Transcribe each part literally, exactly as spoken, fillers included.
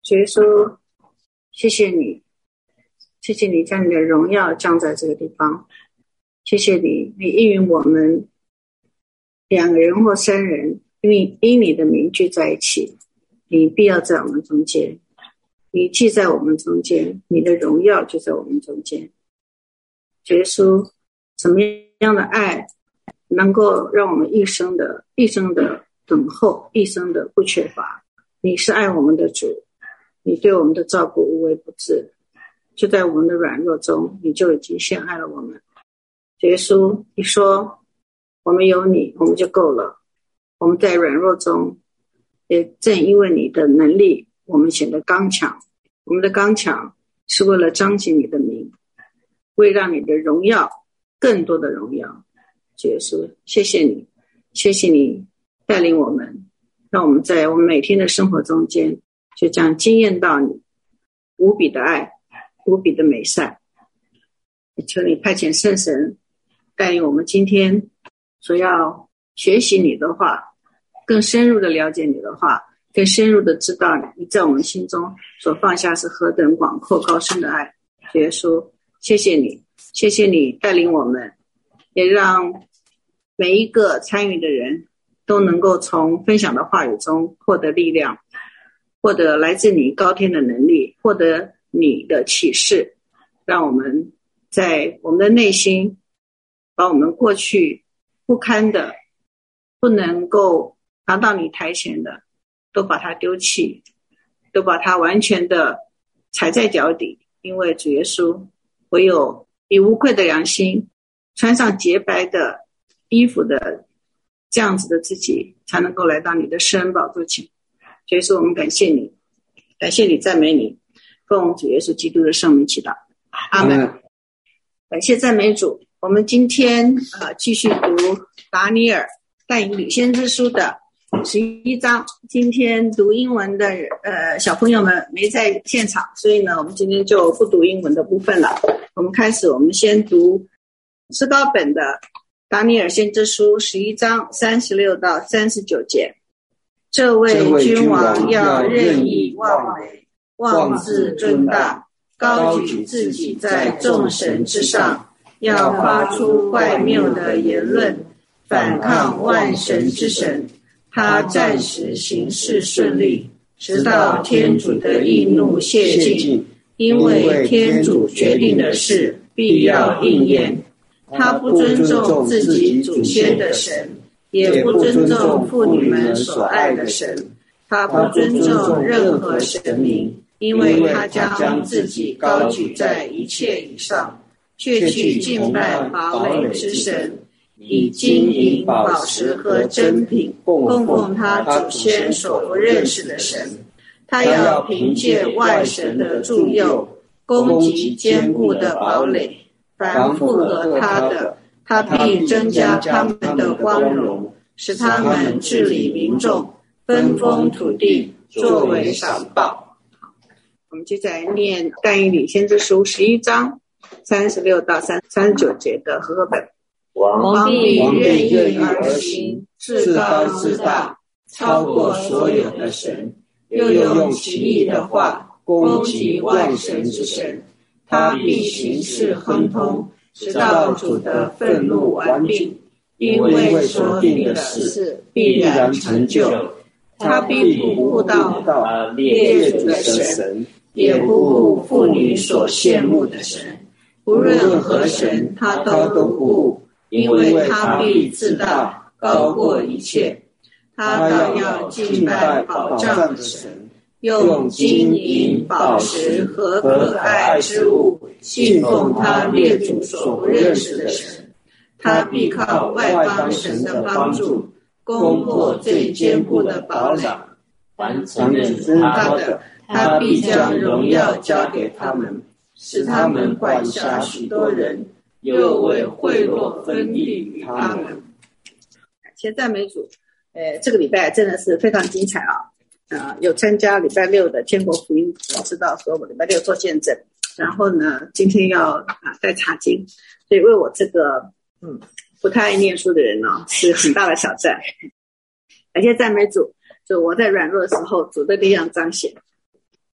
主耶稣，谢谢你，谢谢你将你的荣耀降在这个地方，谢谢你，你应允我们两个人或三人因为因你的名聚在一起，你必要在我们中间，你既在我们中间，你的荣耀就在我们中间。主耶稣，什么样的爱能够让我们一生的一生的等候，一生的不缺乏？你是爱我们的主，你对我们的照顾无微不至，就在我们的软弱中，你就已经先爱了我们。主耶稣，你说我们有你，我们就够了。我们在软弱中，也正因为你的能力，我们显得刚强。我们的刚强是为了彰显你的名，为让你的荣耀更多的荣耀。主耶稣，谢谢你，谢谢你带领我们，让我们在我们每天的生活中间就这样经验到你无比的爱，无比的美善。求你派遣圣神带领我们今天所要学习你的话，更深入的了解你的话，更深入的知道你在我们心中所放下是何等广阔高深的爱。主耶稣，谢谢你，谢谢你带领我们，也让每一个参与的人都能够从分享的话语中获得力量，获得来自你高天的能力，获得你的启示，让我们在我们的内心把我们过去不堪的，不能够拿到你台前的，都把它丢弃，都把它完全的踩在脚底。因为主耶稣，唯有以无愧的良心，穿上洁白的衣服的这样子的自己，才能够来到你的施恩宝座前。主耶稣，我们感谢你，感谢你，赞美你，奉主耶稣基督的圣名祈祷，阿们。感谢赞美主。我们今天呃继续读达尼尔但以理先知书的十一章。今天读英文的呃小朋友们没在现场，所以呢我们今天就不读英文的部分了。我们开始，我们先读诗高本的达尼尔先知书十一章三十六到三十九节。这位君王要任意妄为，妄自尊大，高举自己在众神之上，要发出坏谬的言论，反抗万神之神。他暂时行事顺利，直到天主的义怒泄尽，因为天主决定的事必要应验。他不尊重自己祖先的神，也不尊重妇女们所爱的神。他不尊重任何神明，因为他将自己高举在一切以上，却去敬拜堡垒之神，以金银宝石和珍品供奉他祖先所不认识的神。他要凭借外神的助佑，攻击坚固的堡垒，凡附合他的，他必增加他们的光荣，使他们治理民众，分封土地，作为赏报。我们接下来念但以理先知书十一章三十六到三十九节的和合本。王必任意而行，至高之大，超过所有的神，又用奇异的话攻击万神之神。他必行事亨通，直到主的愤怒完毕，因为所定的事必然成就。他必不顾到列祖的神，也不顾妇女所羡慕的神，无论何神他都不顾，因为他必自大，高过一切。他倒要敬拜宝藏的神，用金银宝石和可爱之物信奉他列祖所不认识的神。他必靠外邦神的帮助，攻破最坚固的堡垒。凡承认他的，他必将荣耀交给他们，使他们管辖许多人，又为贿赂分地于他们。感谢赞美主。呃，这个礼拜真的是非常精彩啊！呃，有参加礼拜六的天国福音，我知道说我礼拜六做见证，然后呢，今天要啊带查经，所以为我这个嗯不太爱念书的人呢、啊，是很大的挑战。感谢赞美主，就我在软弱的时候，主的力量彰显。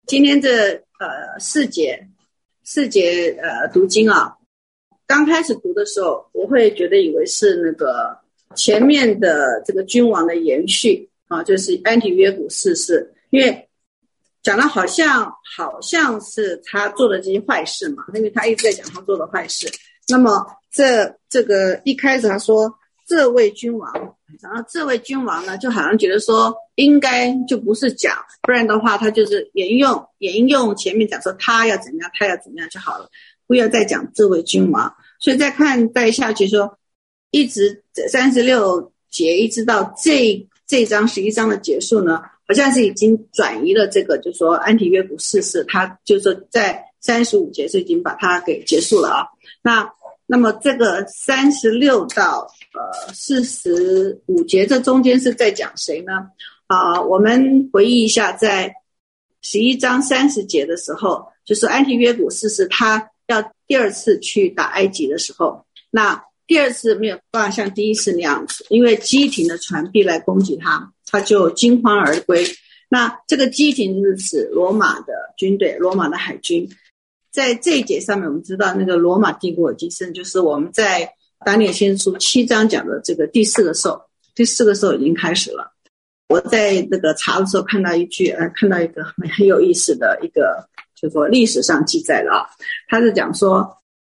今天这呃四节四节呃读经啊，刚开始读的时候，我会觉得以为是那个前面的这个君王的延续啊，就是安提约古四世，因为讲的好像好像是他做的这些坏事嘛，因为他一直在讲他做的坏事。那么这这个一开始他说这位君王，然后这位君王呢，就好像觉得说应该就不是讲，不然的话他就是沿用沿用前面讲说他要怎么样，他要怎么样就好了，不要再讲这位君王。所以再看再下去说，一直三十六节一直到这这章十一章的结束呢，好像是已经转移了这个，就是说安提约古四世，他就是说在三十五节是已经把它给结束了啊。那那么这个三十六到呃四十五节这中间是在讲谁呢？啊、呃，我们回忆一下，在十一章三十节的时候，就是安提约古四世他要第二次去打埃及的时候，那第二次没有办法像第一次那样子，因为基廷的船必来攻击他，他就惊慌而归。那这个基廷是指罗马的军队，罗马的海军。在这一节上面，我们知道那个罗马帝国已经是，就是我们在但尼尔先书七章讲的这个第四个兽，第四个兽已经开始了。我在那个查的时候看到一句，呃，看到一个很有意思的一个，就是说历史上记载了啊，他是讲说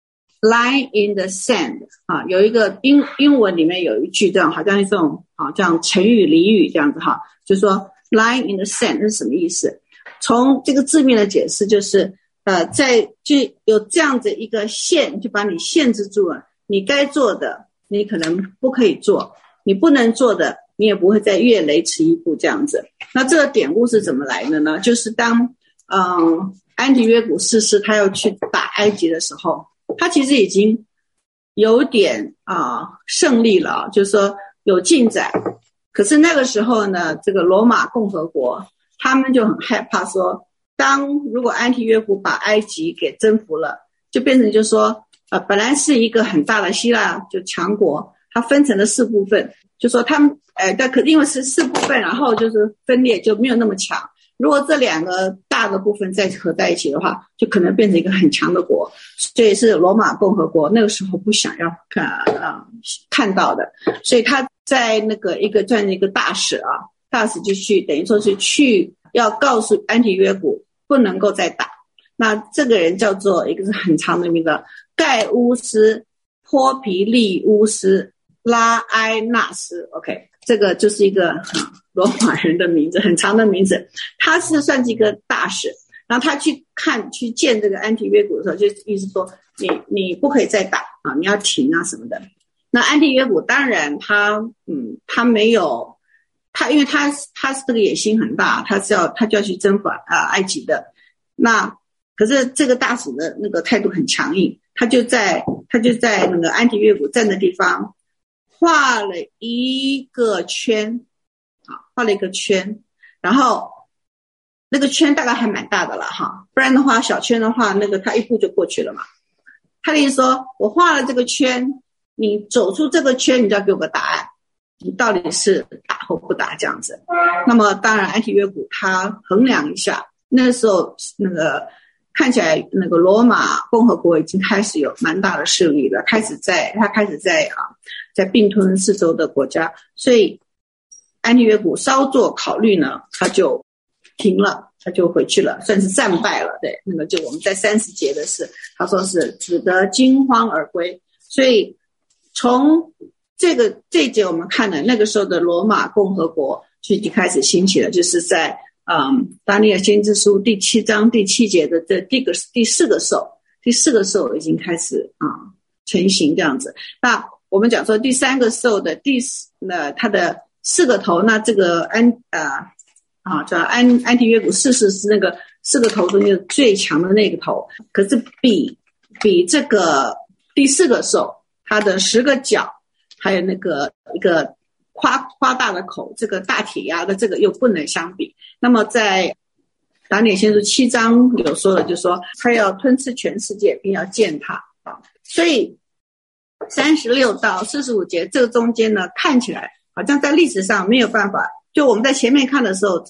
line in the sand 啊，有一个英英文里面有一句这样，好像是这种啊，这样成语俚语这样子哈，就是说 line in the sand 是什么意思？从这个字面的解释就是。呃，在就有这样子一个限，就把你限制住了。你该做的，你可能不可以做；你不能做的，你也不会再越雷池一步这样子。那这个典故是怎么来的呢？就是当嗯、呃、安提约古四世他要去打埃及的时候，他其实已经有点啊、呃、胜利了，就是说有进展。可是那个时候呢，这个罗马共和国他们就很害怕说。当如果安提约古把埃及给征服了，就变成就是说，呃，本来是一个很大的希腊就强国，它分成了四部分，就说他们，呃，但可因为是四部分，然后就是分裂就没有那么强。如果这两个大的部分再合在一起的话，就可能变成一个很强的国。所以是罗马共和国那个时候不想要看呃看到的，所以他在那个一个这样的一个大使啊，大使就去等于说是去要告诉安提约古。不能够再打。那这个人叫做一个是很长的名字，盖乌斯波皮利乌斯拉埃纳斯 OK， 这个就是一个、嗯、罗马人的名字，很长的名字。他是算是一个大使，然后他去看去见这个安提约古的时候，就意思说你你不可以再打啊，你要停啊什么的。那安提约古当然他嗯他没有他因为他他是这个野心很大，他是要他就要去征服啊、呃、埃及的。那可是这个大使的那个态度很强硬，他就在他就在那个安提约古站的地方画了一个圈啊，画了一个圈，然后那个圈大概还蛮大的了哈，不然的话小圈的话那个他一步就过去了嘛。他的意思说我画了这个圈，你走出这个圈你就要给我个答案，你到底是打或不打这样子。那么当然安提约古他衡量一下，那个时候那个看起来那个罗马共和国已经开始有蛮大的势力了，开始在他开始在啊在并吞四周的国家，所以安提约古稍作考虑呢，他就停了，他就回去了，算是战败了。对，那个就我们在三十节的是他说是只得惊慌而归。所以从这个这一节我们看了那个时候的罗马共和国就已经开始兴起了，就是在嗯但尼尔先知书第七章第七节的这第个第四个兽，第四个兽已经开始啊、嗯、成型这样子。那我们讲说第三个兽的第四那它的四个头，那这个安呃啊叫安安提约古四世是那个四个头中间最强的那个头，可是比比这个第四个兽它的十个角还有那个一个夸夸大的口，这个大铁牙的这个又不能相比。那么在达尼尔先书七章有说了，就说他要吞吃全世界，并要践踏啊。所以三十六到四十五节这个中间呢，看起来好像在历史上没有办法，就我们在前面看的时候，这个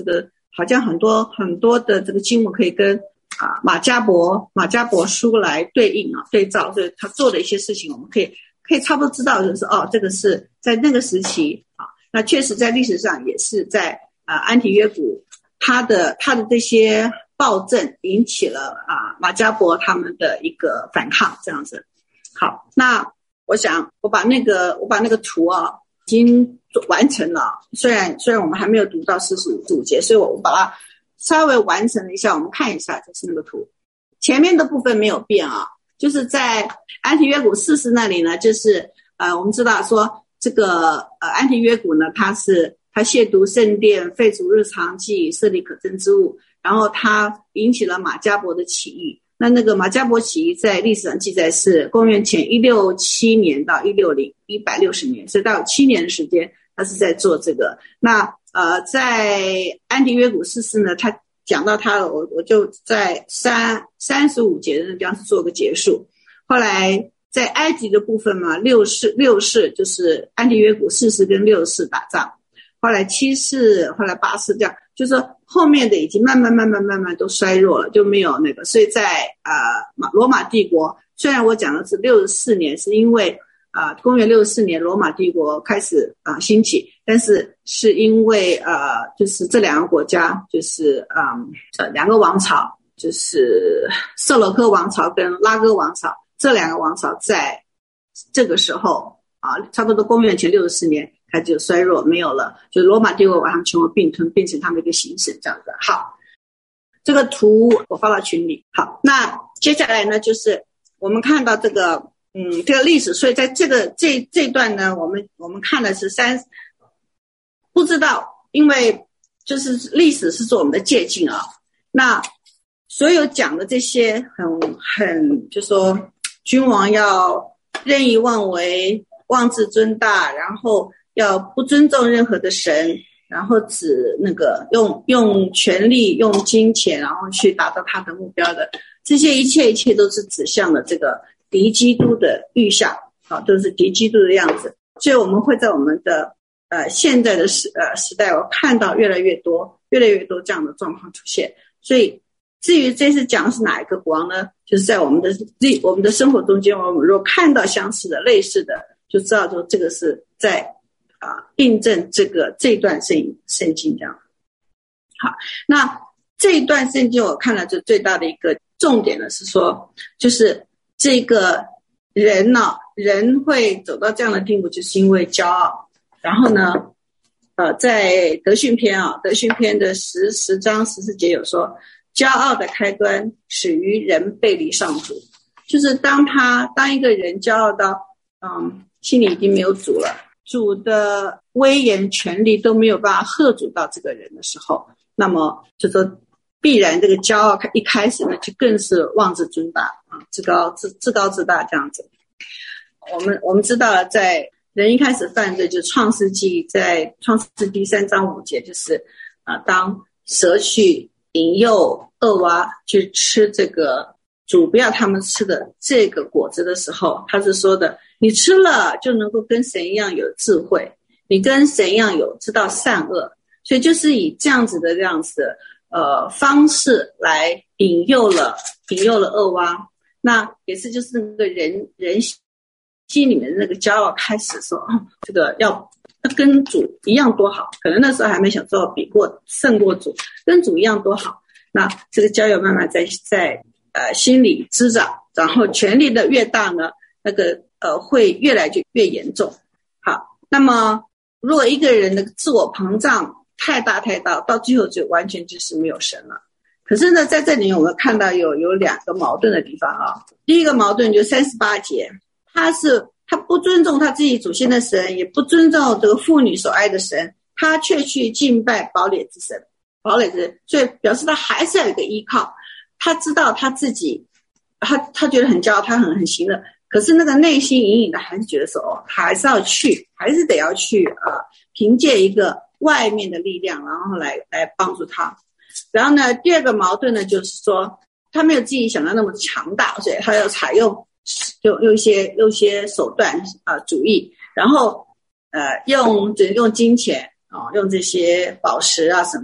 好像很多很多的这个经文可以跟啊马加伯马加伯书来对应啊对照，所以他做的一些事情，我们可以可以差不多知道，就是哦，这个是在那个时期啊，那确实在历史上也是在啊安提约古他的他的这些暴政引起了啊马加伯他们的一个反抗，这样子。好，那我想我把那个我把那个图啊已经完成了，虽然虽然我们还没有读到四十五节，所以我把它稍微完成了一下，我们看一下，就是那个图前面的部分没有变啊，就是在安提约古四世那里呢，就是呃我们知道说这个呃安提约古呢，他是他亵渎圣殿，废除日常祭，设立可憎之物，然后他引起了马加伯的起义。那那个马加伯起义在历史上记载是公元前一六七年到一六零一百六十年，所以到七年的时间他是在做这个。那呃在安提约古四世呢，他讲到他我我就在三三十五节的那地方是做个结束。后来在埃及的部分嘛，六世六世就是安提约古四世跟六世打仗，后来七世，后来八世，这样就是说后面的已经慢慢慢慢慢慢都衰弱了，就没有那个。所以在呃罗马帝国，虽然我讲的是六十四年，是因为啊、呃、公元六十四年罗马帝国开始啊、呃、兴起，但是是因为呃就是这两个国家就是嗯呃两个王朝，就是色罗科王朝跟拉哥王朝，这两个王朝在这个时候啊差不多公元前六十四年开始就衰弱没有了，就罗马帝国把他们全部并吞，变成他们一个行省这样子。好，这个图我发到群里。好，那接下来呢，就是我们看到这个嗯这个历史，所以在这个这这段呢，我们我们看的是三，不知道，因为就是历史是做我们的借鉴啊。那所有讲的这些很很就说君王要任意妄为，妄自尊大，然后要不尊重任何的神，然后只那个用用权力用金钱然后去达到他的目标的，这些一切一切都是指向了这个敌基督的预象啊，都是敌基督的样子。所以我们会在我们的呃现在的时呃时代，我看到越来越多越来越多这样的状况出现。所以至于这次讲的是哪一个国王呢，就是在我们的我们的生活中间，我们如果看到相似的类似的，就知道说这个是在啊、呃、印证这个这一段圣圣经这样。好，那这一段圣经我看了就最大的一个重点呢是说，就是这个人呢、啊、人会走到这样的地步，就是因为骄傲。然后呢呃在德训篇啊德训篇的十十章十四节有说，骄傲的开端始于人背离上主，就是当他当一个人骄傲到嗯心里已经没有主了，主的威严权力都没有办法吓阻到这个人的时候，那么就说必然这个骄傲一开始呢就更是妄自尊大啊，自高自自高自大这样子。我们我们知道了，在人一开始犯罪，就创世纪在创世纪三章五节，就是啊、呃，当蛇去引诱恶娃去吃这个主不要他们吃的这个果子的时候，他是说的，你吃了就能够跟神一样有智慧，你跟神一样有知道善恶。所以就是以这样子的这样子的呃方式来引诱了引诱了恶娃。那也是就是那个人人心里面的那个骄傲开始说、哦、这个要跟主一样多好，可能那时候还没想做比过胜过主，跟主一样多好。那这个骄傲慢慢在在呃心里滋长，然后权力的越大呢，那个呃会越来就越严重。好，那么如果一个人的自我膨胀太大太大，到最后就完全就是没有神了。可是呢，在这里我们看到有有两个矛盾的地方啊。第一个矛盾就三十八节，他是他不尊重他自己祖先的神，也不尊重这个妇女所爱的神，他却去敬拜堡垒之神，堡垒之神，所以表示他还是要有一个依靠。他知道他自己，他他觉得很骄傲，他很很行的，可是那个内心隐隐的还是觉得说，哦，还是要去，还是得要去啊、呃，凭借一个外面的力量，然后来来帮助他。然后呢，第二个矛盾呢，就是说他没有自己想的那么强大，所以他要采用用用一些用一些手段啊、呃、主义，然后呃用用金钱啊、哦，用这些宝石啊什么的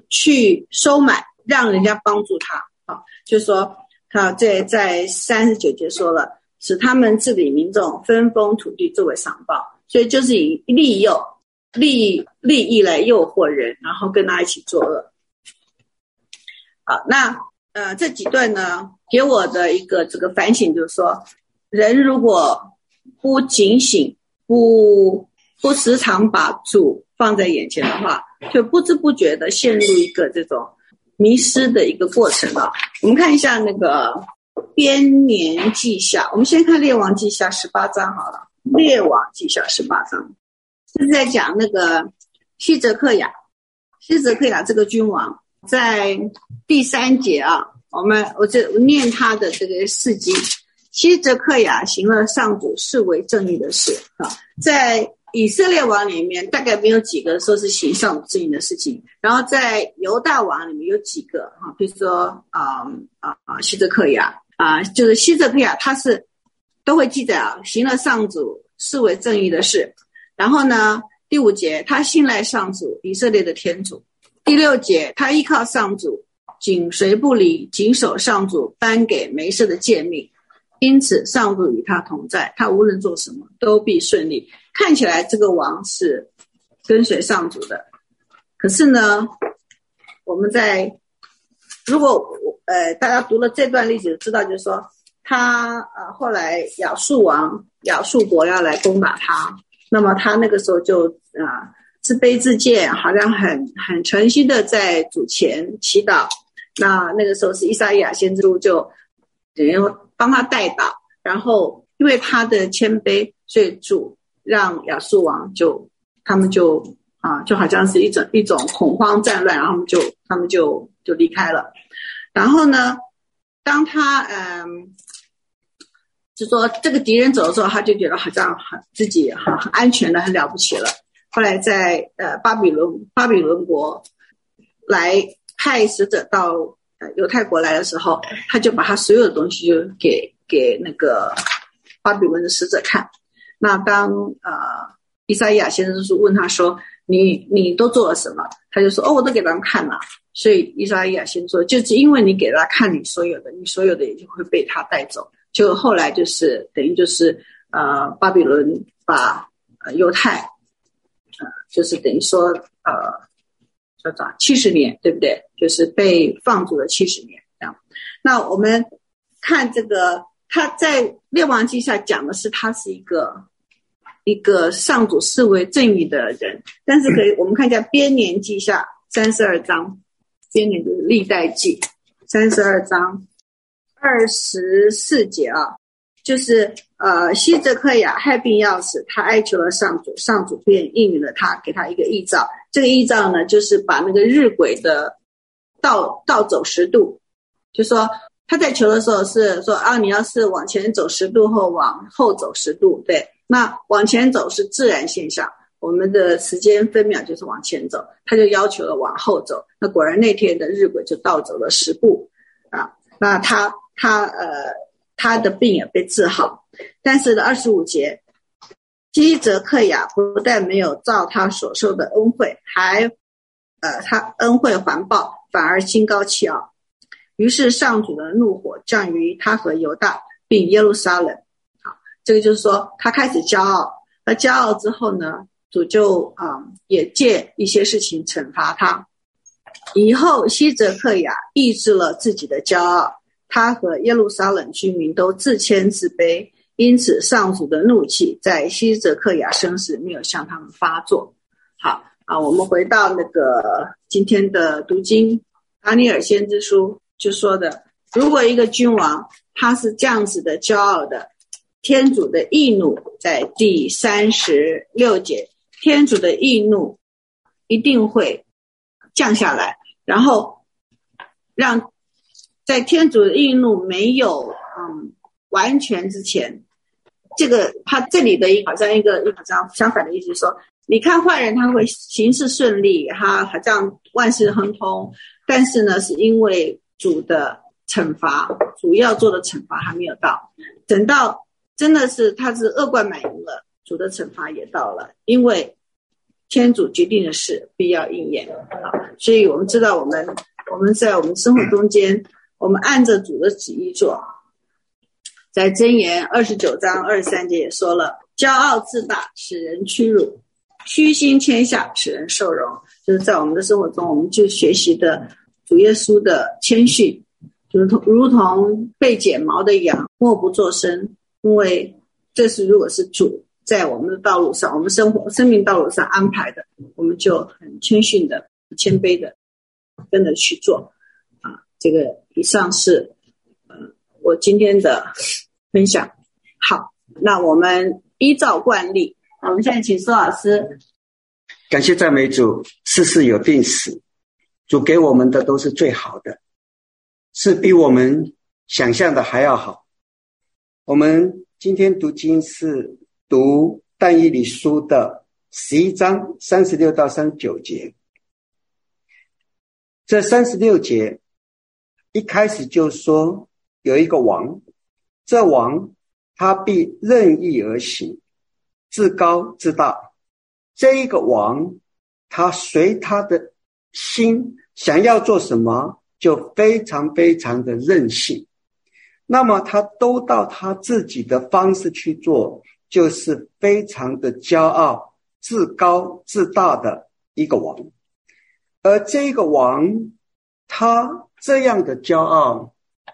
去收买，让人家帮助他啊，就说他在在三十九节说了，使他们治理民众，分封土地作为赏报，所以就是以利诱利利益来诱惑人，然后跟他一起作恶。好，那呃这几段呢，给我的一个这个反省就是说，人如果不警醒，不不时常把主放在眼前的话，就不知不觉的陷入一个这种迷失的一个过程了。我们看一下那个编年记下，我们先看列王记下十八章好了。列王记下十八章是在讲那个希泽克雅，希泽克雅这个君王，在第三节啊，我们我这我念他的这个事迹。希泽克雅行了上主视为正义的事啊，在以色列王里面大概没有几个说是行上主正义的事情，然后在犹大王里面有几个哈，比如说啊啊啊希泽克雅啊，就是希泽克雅他是都会记载啊，行了上主视为正义的事。然后呢，第五节他信赖上主以色列的天主。第六节他依靠上主，紧随不离，谨守上主颁给梅瑟的诫命，因此上主与他同在，他无论做什么都必顺利。看起来这个王是跟随上主的，可是呢，我们在如果呃大家读了这段历史知道，就是说他呃后来亚述王亚述国要来攻打他，那么他那个时候就啊、呃、自卑自贱，好像很很诚心的在主前祈祷。那那个时候是以赛亚先知就等于帮他代祷，然后因为他的谦卑，所以主让亚述王就他们就啊就好像是一种一种恐慌战乱，然后他们就他们就就离开了。然后呢，当他嗯就说这个敌人走的时候，他就觉得好像很自己很很安全的，很了不起了。后来在呃巴比伦巴比伦国来派使者到呃犹太国来的时候，他就把他所有的东西就给给那个巴比伦的使者看。那当呃以赛亚先生是问他说你你都做了什么，他就说哦我都给他们看了。所以以赛亚先生说就是因为你给他看你所有的，你所有的也就会被他带走。就后来就是等于就是呃巴比伦把呃犹太呃就是等于说呃叫做七十年，对不对？就是被放逐了七十年这样。那我们看这个他在列王记下讲的是他是一个一个上主视为正义的人，但是可以我们看一下编年记下三十二章，编年就是历代记三十二章二十四节啊，就是呃希泽克雅害病要死，他哀求了上主，上主便应允了他，给他一个异兆。这个异兆呢，就是把那个日晷的倒倒走十度，就说他在求的时候是说啊，你要是往前走十度后往后走十度，对，那往前走是自然现象，我们的时间分秒就是往前走，他就要求了往后走。那果然那天的日晷就倒走了十步啊，那他他呃他的病也被治好。但是二十五节希泽克雅不但没有照他所受的恩惠，还呃他恩惠还报，反而心高气傲。于是上主的怒火降于他和犹大并耶路撒冷。好，这个就是说他开始骄傲，而骄傲之后呢，主就啊、嗯、也借一些事情惩罚他。以后希泽克雅抑制了自己的骄傲，他和耶路撒冷居民都自谦自卑，因此上主的怒气在希泽克雅身时没有向他们发作。好啊，我们回到那个今天的读经，达尼尔先知书就说的，如果一个君王他是这样子的骄傲的，天主的义怒在第三十六节，天主的义怒一定会降下来，然后让在天主的义怒没有嗯完全之前，这个他这里的好像一个好像相反的意思说，你看坏人他会行事顺利，他好像万事亨通，但是呢是因为主的惩罚，主要做的惩罚还没有到，等到真的是他是恶贯满盈了，主的惩罚也到了，因为天主决定的事必要应验啊！所以我们知道，我们我们在我们生活中间，我们按着主的旨意做。在箴言二十九章二十三节也说了，骄傲自大使人屈辱，虚心谦下使人受荣。就是在我们的生活中，我们就学习的主耶稣的谦逊，如同如同被剪毛的羊，默不作声。因为这是如果是主在我们的道路上，我们生活生命道路上安排的，我们就很谦逊的、谦卑的跟着去做啊。这个以上是呃我今天的分享。好，那我们依照惯例，我们现在请苏老师。 感谢赞美主，世事有定死，主给我们的都是最好的，是比我们想象的还要好。我们今天读经是读但以理书的十一章三十六到三十九节。这三十六节一开始就说有一个王，这王他必任意而行，自高自大。这一个王他随他的心想要做什么就非常非常的任性，那么他都到他自己的方式去做，就是非常的骄傲自高自大的一个王。而这个王他这样的骄傲，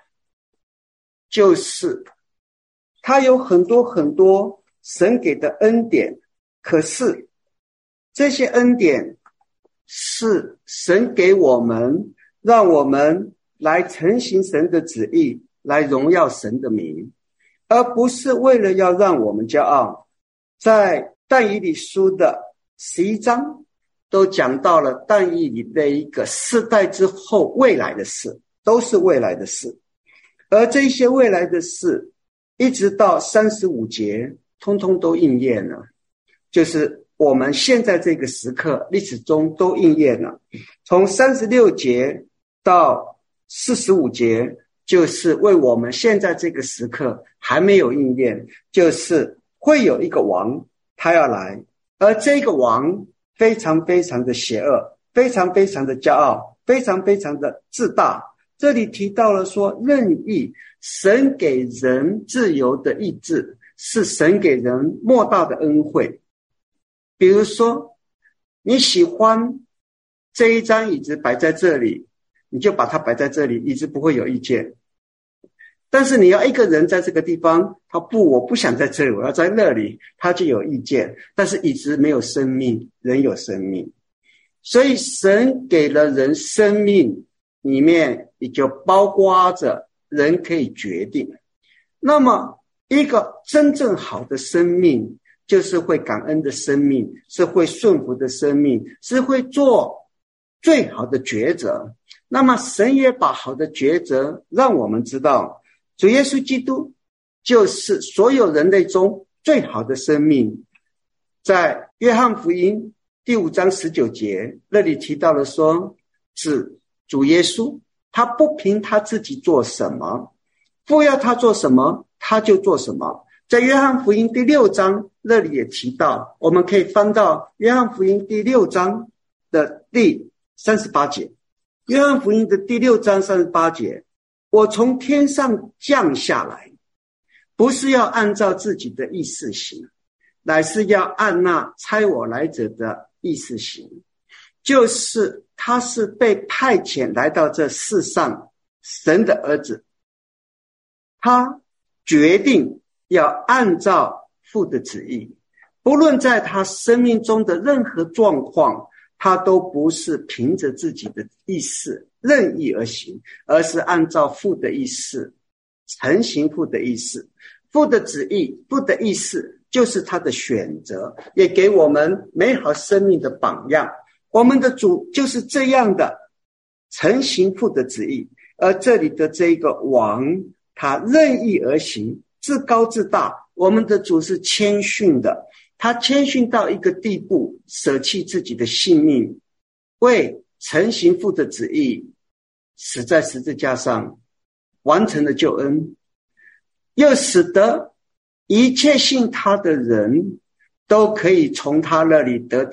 就是他有很多很多神给的恩典，可是这些恩典是神给我们，让我们来承行神的旨意，来荣耀神的名，而不是为了要让我们骄傲。在但以理书的十一章都讲到了但以理的一个世代之后未来的事，都是未来的事。而这些未来的事一直到三十五节通通都应验了，就是我们现在这个时刻历史中都应验了。从三十六节到四十五节，就是为我们现在这个时刻还没有应验，就是会有一个王他要来，而这个王非常非常的邪恶，非常非常的骄傲，非常非常的自大。这里提到了说任意，神给人自由的意志，是神给人莫大的恩惠。比如说你喜欢这一张椅子摆在这里，你就把它摆在这里，椅子不会有意见。但是你要一个人在这个地方，他不，我不想在这里，我要在那里，他就有意见。但是椅子没有生命，人有生命，所以神给了人生命，里面也就包括着人可以决定。那么一个真正好的生命，就是会感恩的生命，是会顺服的生命，是会做最好的抉择。那么神也把好的抉择让我们知道，主耶稣基督就是所有人类中最好的生命。在约翰福音第五章十九节那里提到了说，是主耶稣他不凭他自己做什么，父要他做什么他就做什么。在约翰福音第六章那里也提到，我们可以翻到约翰福音第六章的第三十八节。约翰福音的第六章三十八节，我从天上降下来，不是要按照自己的意思行，乃是要按那差我来者的意思行。就是他是被派遣来到这世上，神的儿子，他决定要按照父的旨意，不论在他生命中的任何状况，他都不是凭着自己的意思任意而行，而是按照父的意思，承行父的意思。父的旨意，父的意思就是他的选择，也给我们美好生命的榜样。我们的主就是这样的承行父的旨意。而这里的这个王，他任意而行，自高自大。我们的主是谦逊的，他谦逊到一个地步，舍弃自己的性命，为承行父的旨意，死在十字架上，完成了救恩，又使得一切信他的人都可以从他那里得到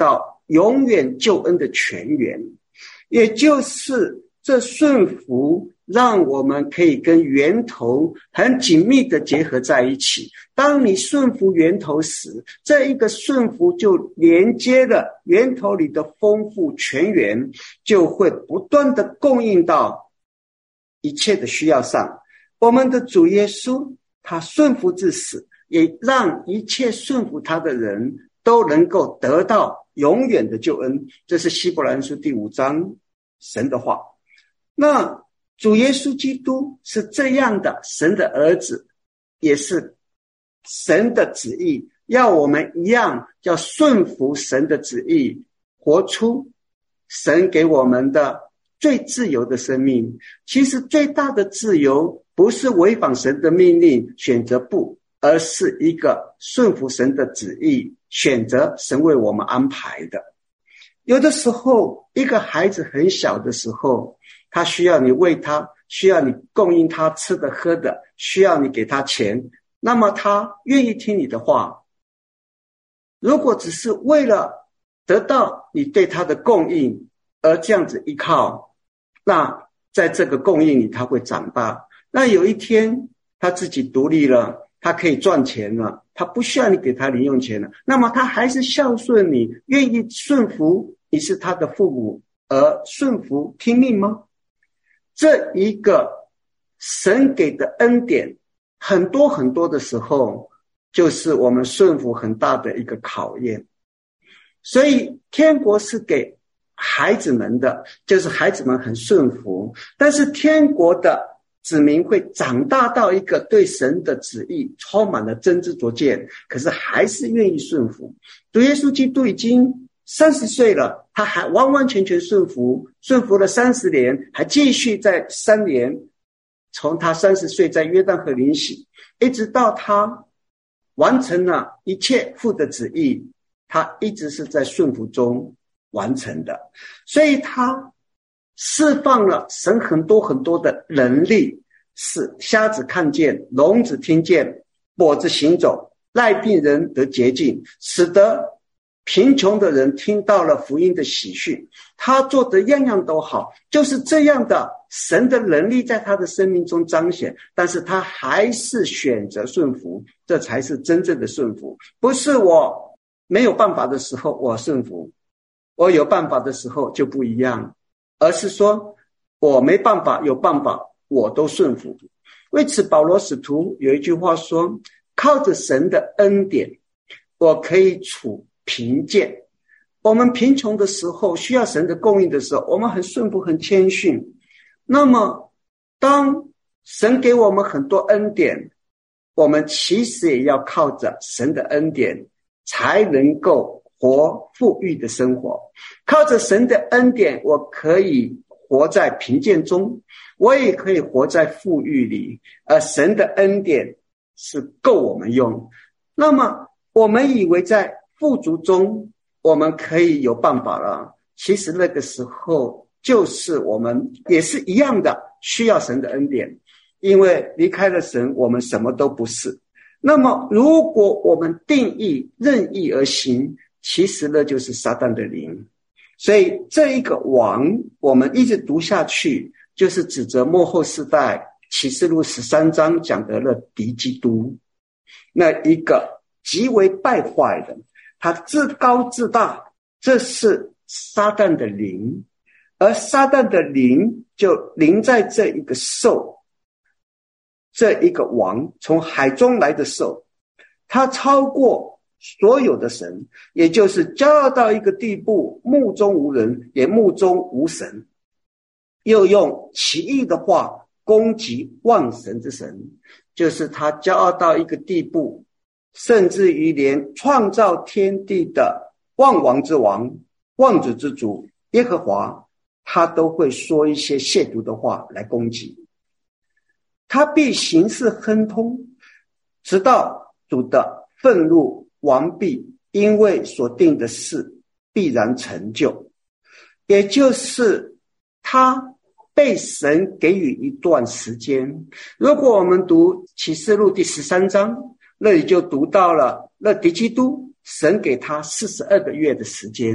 永远救恩的泉源，也就是这顺服让我们可以跟源头很紧密的结合在一起。当你顺服源头时，这一个顺服就连接了源头里的丰富泉源，就会不断的供应到一切的需要上。我们的主耶稣他顺服至死，也让一切顺服他的人都能够得到永远的救恩。这是希伯来书第五章神的话。那主耶稣基督是这样的神的儿子，也是神的旨意，要我们一样要顺服神的旨意，活出神给我们的最自由的生命。其实最大的自由不是违反神的命令选择不，而是一个顺服神的旨意，选择神为我们安排的。有的时候一个孩子很小的时候，他需要你喂他，需要你供应他吃的喝的，需要你给他钱，那么他愿意听你的话。如果只是为了得到你对他的供应而这样子依靠，那在这个供应里他会长大。那有一天他自己独立了，他可以赚钱了，他不需要你给他零用钱了，那么他还是孝顺你，愿意顺服你是他的父母而顺服听命吗？这一个神给的恩典很多很多的时候，就是我们顺服很大的一个考验。所以天国是给孩子们的，就是孩子们很顺服，但是天国的子民会长大到一个对神的旨意充满了真知灼见，可是还是愿意顺服。主耶稣基督已经三十岁了，他还完完全全顺服，顺服了三十年，还继续在三年，从他三十岁在约旦河领洗，一直到他完成了一切父的旨意，他一直是在顺服中完成的。所以他释放了神很多很多的能力，使瞎子看见，聋子听见，跛子行走，癩病人得洁净，使得贫穷的人听到了福音的喜讯。他做的样样都好，就是这样的神的能力在他的生命中彰显，但是他还是选择顺服，这才是真正的顺服。不是我没有办法的时候我顺服，我有办法的时候就不一样，而是说我没办法有办法我都顺服。为此保罗使徒有一句话说，靠着神的恩典我可以处贫贱。我们贫穷的时候，需要神的供应的时候，我们很顺服很谦逊。那么当神给我们很多恩典，我们其实也要靠着神的恩典才能够活富裕的生活。靠着神的恩典，我可以活在贫贱中，我也可以活在富裕里，而神的恩典是够我们用。那么我们以为在富足中我们可以有办法了，其实那个时候就是我们也是一样的需要神的恩典，因为离开了神我们什么都不是。那么如果我们定义任意而行，其实那就是撒旦的灵。所以这一个王我们一直读下去，就是指责末后世代启示录十三章讲的了敌基督，那一个极为败坏的，他自高自大，这是撒旦的灵。而撒旦的灵就临在这一个兽，这一个王，从海中来的兽，他超过所有的神，也就是骄傲到一个地步，目中无人，也目中无神，又用奇异的话攻击万神之神，就是他骄傲到一个地步，甚至于连创造天地的万王之王、万主之主耶和华，他都会说一些亵渎的话来攻击。他必行事亨通，直到主的愤怒完毕，因为所定的事必然成就。也就是他被神给予一段时间。如果我们读启示录第十三章，那里就读到了那敌基督，神给他四十二个月的时间，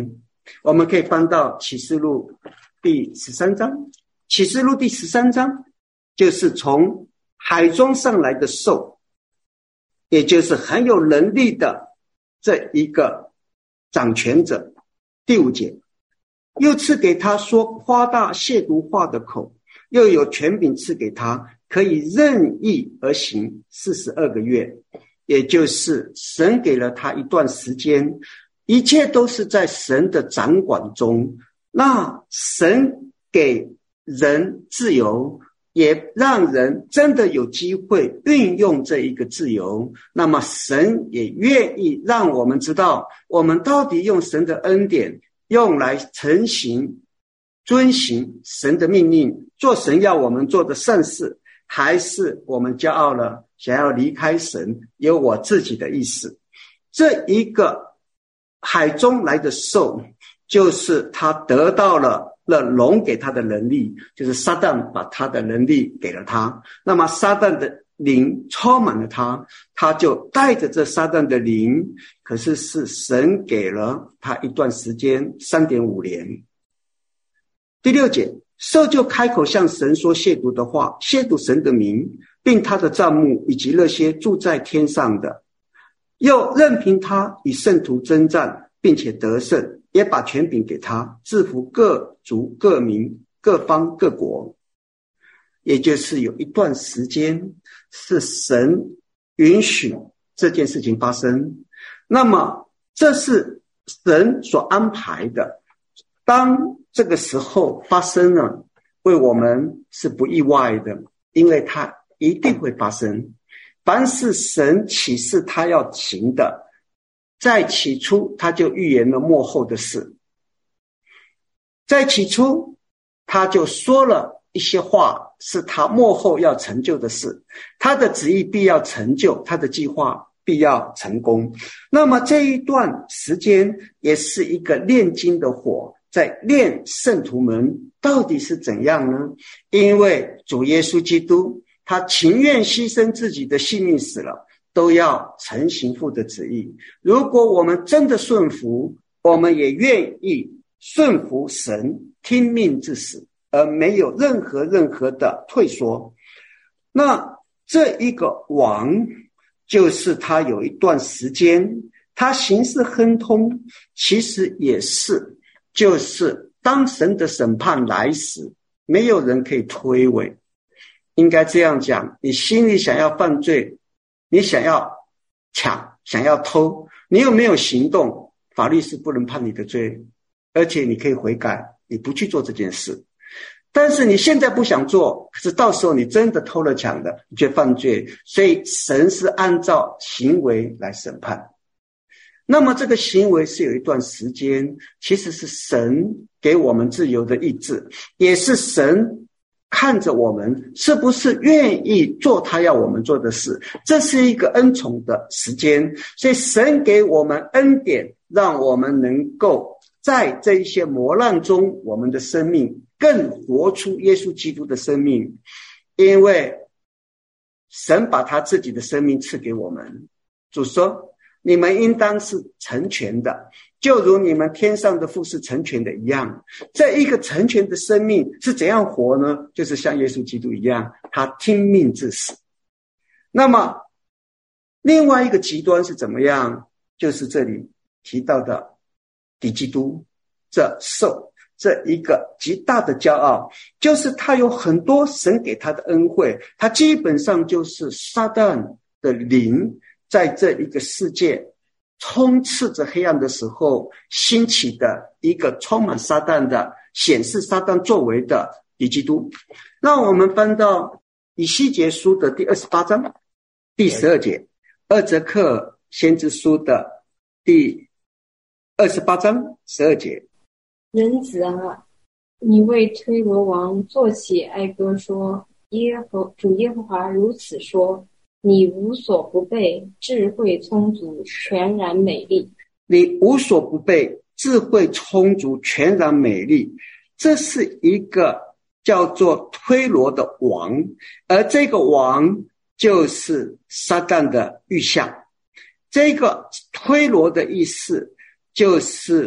我们可以翻到启示录第十三章。启示录第十三章就是从海中上来的兽，也就是很有能力的这一个掌权者。第五节，又赐给他说夸大亵渎话的口，又有权柄赐给他，可以任意而行四十二个月，也就是神给了他一段时间，一切都是在神的掌管中。那神给人自由，也让人真的有机会运用这一个自由，那么神也愿意让我们知道，我们到底用神的恩典用来承行遵行神的命令，做神要我们做的善事，还是我们骄傲了，想要离开神，有我自己的意思。这一个海中来的兽，就是他得到了了龙给他的能力，就是撒旦把他的能力给了他，那么撒旦的灵充满了他，他就带着这撒旦的灵，可是是神给了他一段时间 三点五年。第六节，兽就开口向神说亵渎的话，亵渎神的名，并他的帐幕以及那些住在天上的，又任凭他与圣徒征战，并且得胜，也把权柄给他，制服各族各民各方各国。也就是有一段时间是神允许这件事情发生，那么这是神所安排的，当这个时候发生了，为我们是不意外的，因为它一定会发生。凡是神启示他要行的，在起初他就预言了末后的事，在起初他就说了一些话，是他末后要成就的事，他的旨意必要成就，他的计划必要成功。那么这一段时间也是一个炼金的火，在炼圣徒们到底是怎样呢？因为主耶稣基督他情愿牺牲自己的性命死了，都要成行父的旨意。如果我们真的顺服，我们也愿意顺服神，听命至死，而没有任何任何的退缩。那这一个王，就是他有一段时间他行事亨通，其实也是就是当神的审判来时，没有人可以推诿。应该这样讲，你心里想要犯罪，你想要抢，想要偷，你又没有行动，法律是不能判你的罪，而且你可以悔改，你不去做这件事。但是你现在不想做，可是到时候你真的偷了抢的，你却犯罪，所以神是按照行为来审判。那么这个行为是有一段时间，其实是神给我们自由的意志，也是神看着我们是不是愿意做他要我们做的事，这是一个恩宠的时间。所以神给我们恩典，让我们能够在这一些磨难中，我们的生命更活出耶稣基督的生命，因为神把他自己的生命赐给我们。主说，你们应当是成全的，就如你们天上的父是成全的一样。这一个成全的生命是怎样活呢？就是像耶稣基督一样，他听命至死。那么另外一个极端是怎么样？就是这里提到的敌基督，这兽，这一个极大的骄傲，就是他有很多神给他的恩惠，他基本上就是撒旦的灵在这一个世界充斥着黑暗的时候兴起的一个充满撒旦的显示撒旦作为的敌基督。那我们翻到以西结书的第二十八章第十二节，二则克先知书的第二十八章十二节， 人子啊，你为推罗王作起哀歌说，耶和主耶和华如此说，你无所不备，智慧充足，全然美丽。 你无所不备，智慧充足，全然美丽。这是一个叫做推罗的王，而这个王就是撒旦的预象。这个推罗的意思就是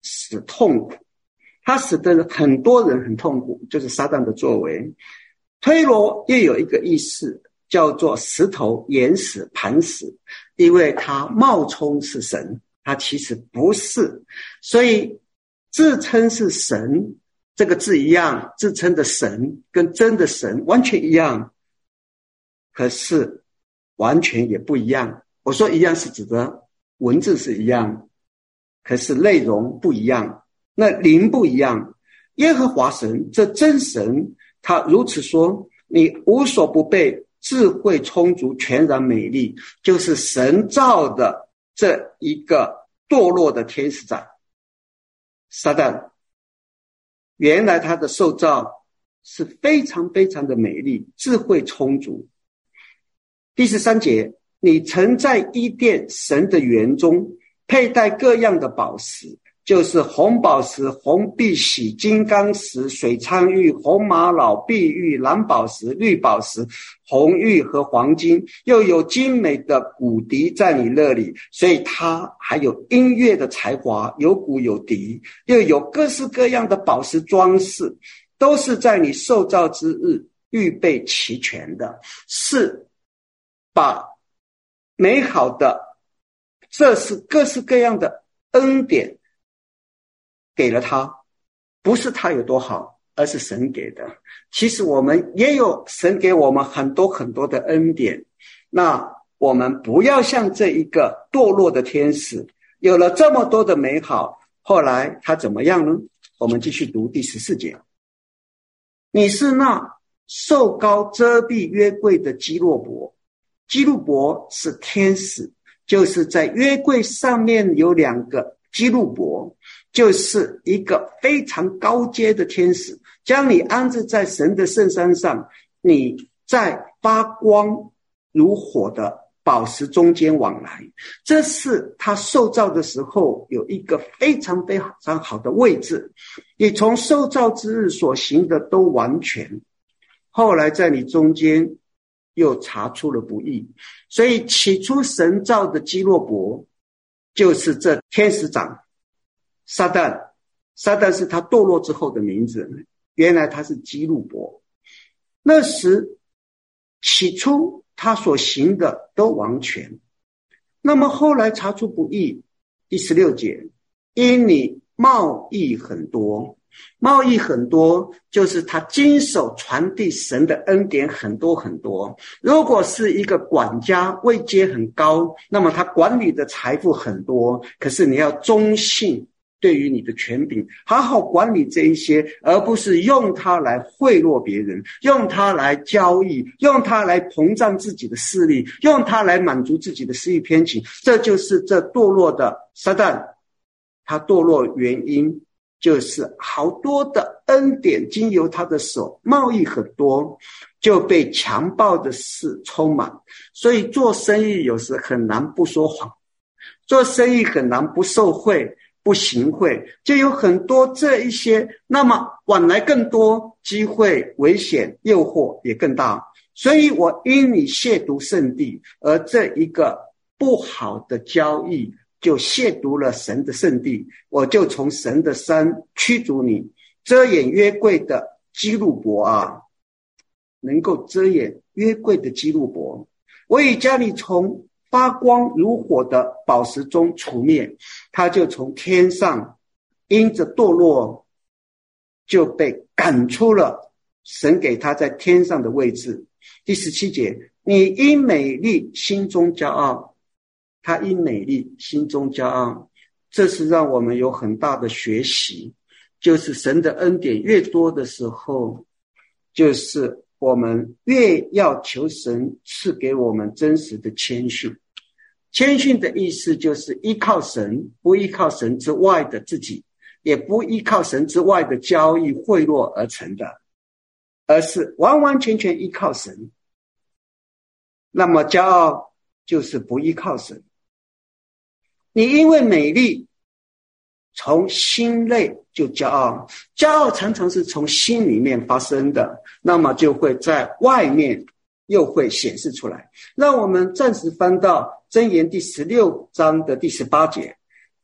使痛苦，他使得很多人很痛苦，就是撒旦的作为。推罗又有一个意思，叫做石头岩石磐石，因为他冒充是神，他其实不是，所以自称是神这个字一样，自称的神跟真的神完全一样，可是完全也不一样。我说一样是指的文字是一样，可是内容不一样，那灵不一样。耶和华神这真神，他如此说，你无所不备，智慧充足，全然美丽，就是神造的这一个堕落的天使长撒旦。原来他的受造是非常非常的美丽，智慧充足。第十三节，你曾在伊甸神的园中佩戴各样的宝石，就是红宝石、红碧玺、金刚石、水苍玉、红玛瑙、碧玉、蓝宝石、绿宝石、红玉和黄金，又有精美的骨笛在你那里，所以它还有音乐的才华，有鼓有笛，又有各式各样的宝石装饰，都是在你受造之日预备齐全的，是把美好的这是各式各样的恩典给了他，不是他有多好，而是神给的。其实我们也有神给我们很多很多的恩典，那我们不要像这一个堕落的天使，有了这么多的美好，后来他怎么样呢？我们继续读第十四节。你是那受膏遮蔽约柜的基路伯，基路伯是天使，就是在约柜上面有两个基路伯，就是一个非常高阶的天使，将你安置在神的圣山上，你在发光如火的宝石中间往来。这是他受造的时候有一个非常非常好的位置，你从受造之日所行的都完全，后来在你中间又查出了不义。所以起初神造的基路伯就是这天使长撒旦，撒旦是他堕落之后的名字，原来他是基路伯。那时起初他所行的都完全，那么后来查出不义。第十六节，因你贸易很多，贸易很多就是他经手传递神的恩典很多很多。如果是一个管家，位阶很高，那么他管理的财富很多，可是你要忠信对于你的权柄，好好管理这一些，而不是用它来贿赂别人，用它来交易，用它来膨胀自己的势力，用它来满足自己的私欲偏情。这就是这堕落的撒旦，他堕落原因就是好多的恩典经由他的手，贸易很多，就被强暴的事充满。所以做生意有时很难不说谎，做生意很难不受贿不行贿，就有很多这一些，那么往来更多，机会危险诱惑也更大。所以我因你亵渎圣地，而这一个不好的交易就亵渎了神的圣地，我就从神的山驱逐你。遮掩约柜的基路伯啊，能够遮掩约柜的基路伯，我已将你从发光如火的宝石中除灭。他就从天上因着堕落就被赶出了神给他在天上的位置。第十七节，你因美丽心中骄傲，他因美丽心中骄傲，这是让我们有很大的学习，就是神的恩典越多的时候，就是我们越要求神赐给我们真实的谦逊。谦逊的意思就是依靠神，不依靠神之外的自己，也不依靠神之外的交易贿赂而成的，而是完完全全依靠神。那么骄傲就是不依靠神。你因为美丽从心内就骄傲，骄傲常常是从心里面发生的，那么就会在外面又会显示出来。让我们暂时翻到箴言第十六章的第十八节，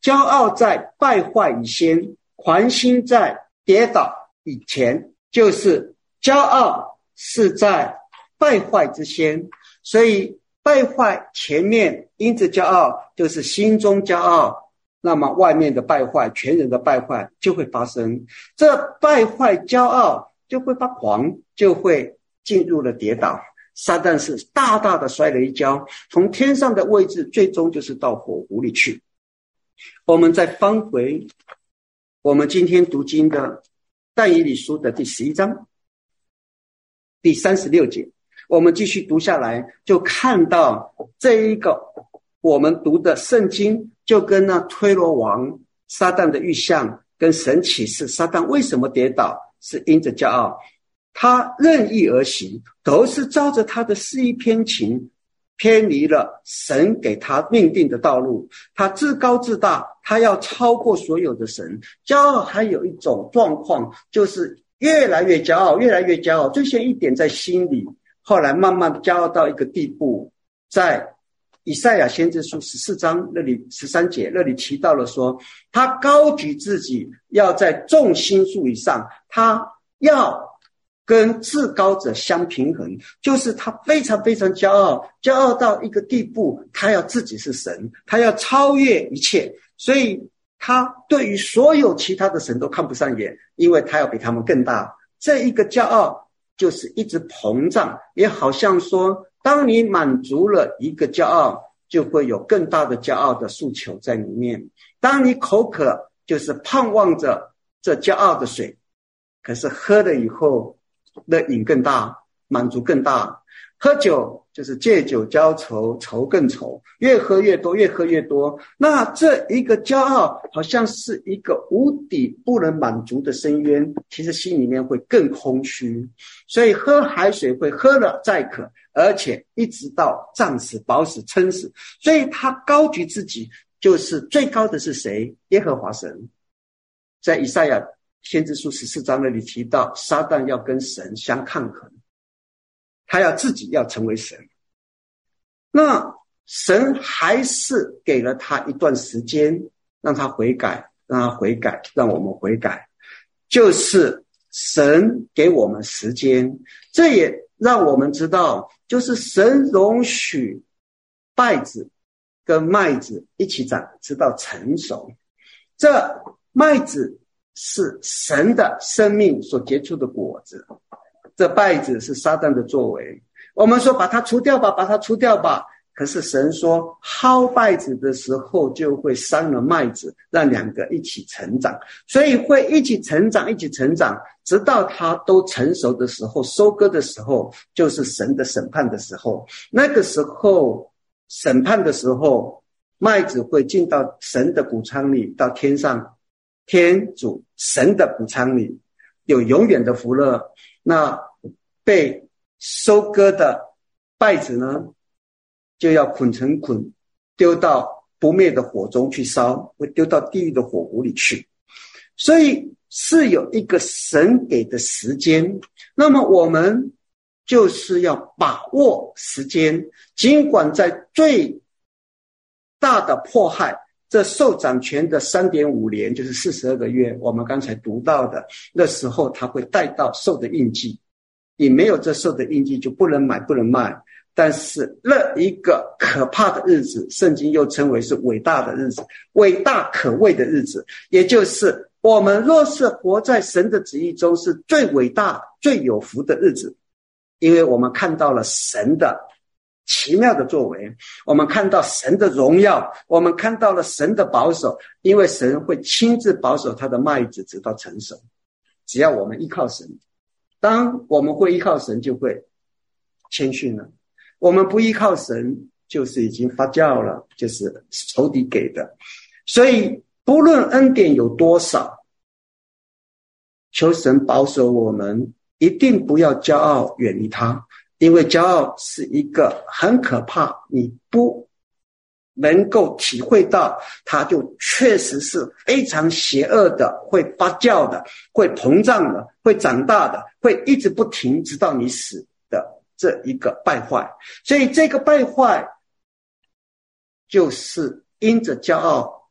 骄傲在败坏以先，狂心在跌倒以前，就是骄傲是在败坏之先。所以败坏前面因着骄傲，就是心中骄傲，那么外面的败坏，全人的败坏就会发生。这败坏骄傲就会发狂，就会进入了跌倒。撒旦是大大的摔了一跤，从天上的位置最终就是到火湖里去。我们再翻回我们今天读经的但以理书的第十一章第三十六节，我们继续读下来，就看到这一个我们读的圣经就跟那推罗王撒旦的预象跟神启示撒旦为什么跌倒，是因着骄傲，他任意而行，都是照着他的私意偏情，偏离了神给他命定的道路。他自高自大，他要超过所有的神。骄傲还有一种状况，就是越来越骄傲，越来越骄傲，最先一点在心里，后来慢慢骄傲到一个地步。在以赛亚先知书十四章那里十三节那里提到了说，他高举自己，要在众星宿以上，他要跟至高者相平衡，就是他非常非常骄傲，骄傲到一个地步，他要自己是神，他要超越一切，所以他对于所有其他的神都看不上眼，因为他要比他们更大。这一个骄傲就是一直膨胀，也好像说当你满足了一个骄傲，就会有更大的骄傲的诉求在里面。当你口渴，就是盼望着这骄傲的水，可是喝了以后的瘾更大，满足更大。喝酒就是借酒浇愁，愁更愁，越喝越多，越喝越多。那这一个骄傲好像是一个无底不能满足的深渊，其实心里面会更空虚。所以喝海水会喝了再渴，而且一直到胀死、饱死、撑死。所以他高举自己，就是最高的是谁？耶和华神。在以赛亚先知书十四章那里提到，撒旦要跟神相抗衡，他要自己要成为神。那神还是给了他一段时间，让他悔改，让他悔改，让我们悔改，就是神给我们时间。这也让我们知道，就是神容许稗子跟麦子一起长，直到成熟。这麦子是神的生命所结出的果子，这稗子是撒旦的作为。我们说把它除掉吧，把它除掉吧，可是神说薅稗子的时候就会伤了麦子，让两个一起成长，所以会一起成长，一起成长，直到它都成熟的时候，收割的时候，就是神的审判的时候。那个时候审判的时候，麦子会进到神的谷仓里，到天上天主神的谷仓里，有永远的福乐。那被收割的稗子呢，就要捆成捆，丢到不灭的火中去烧，会丢到地狱的火湖里去。所以是有一个神给的时间，那么我们就是要把握时间，尽管在最大的迫害，这受掌权的 三点五年，就是四十二个月，我们刚才读到的，那时候他会带到兽的印记，你没有这兽的印记就不能买不能卖。但是那一个可怕的日子，圣经又称为是伟大的日子，伟大可畏的日子，也就是我们若是活在神的旨意中，是最伟大最有福的日子。因为我们看到了神的奇妙的作为，我们看到神的荣耀，我们看到了神的保守，因为神会亲自保守他的麦子直到成熟。只要我们依靠神，当我们会依靠神，就会谦逊了。我们不依靠神，就是已经发酵了，就是仇敌给的。所以不论恩典有多少，求神保守我们，一定不要骄傲，远离他。因为骄傲是一个很可怕，你不能够体会到，它就确实是非常邪恶的，会发酵的，会膨胀的，会长大的，会一直不停，直到你死的这一个败坏。所以这个败坏就是因着骄傲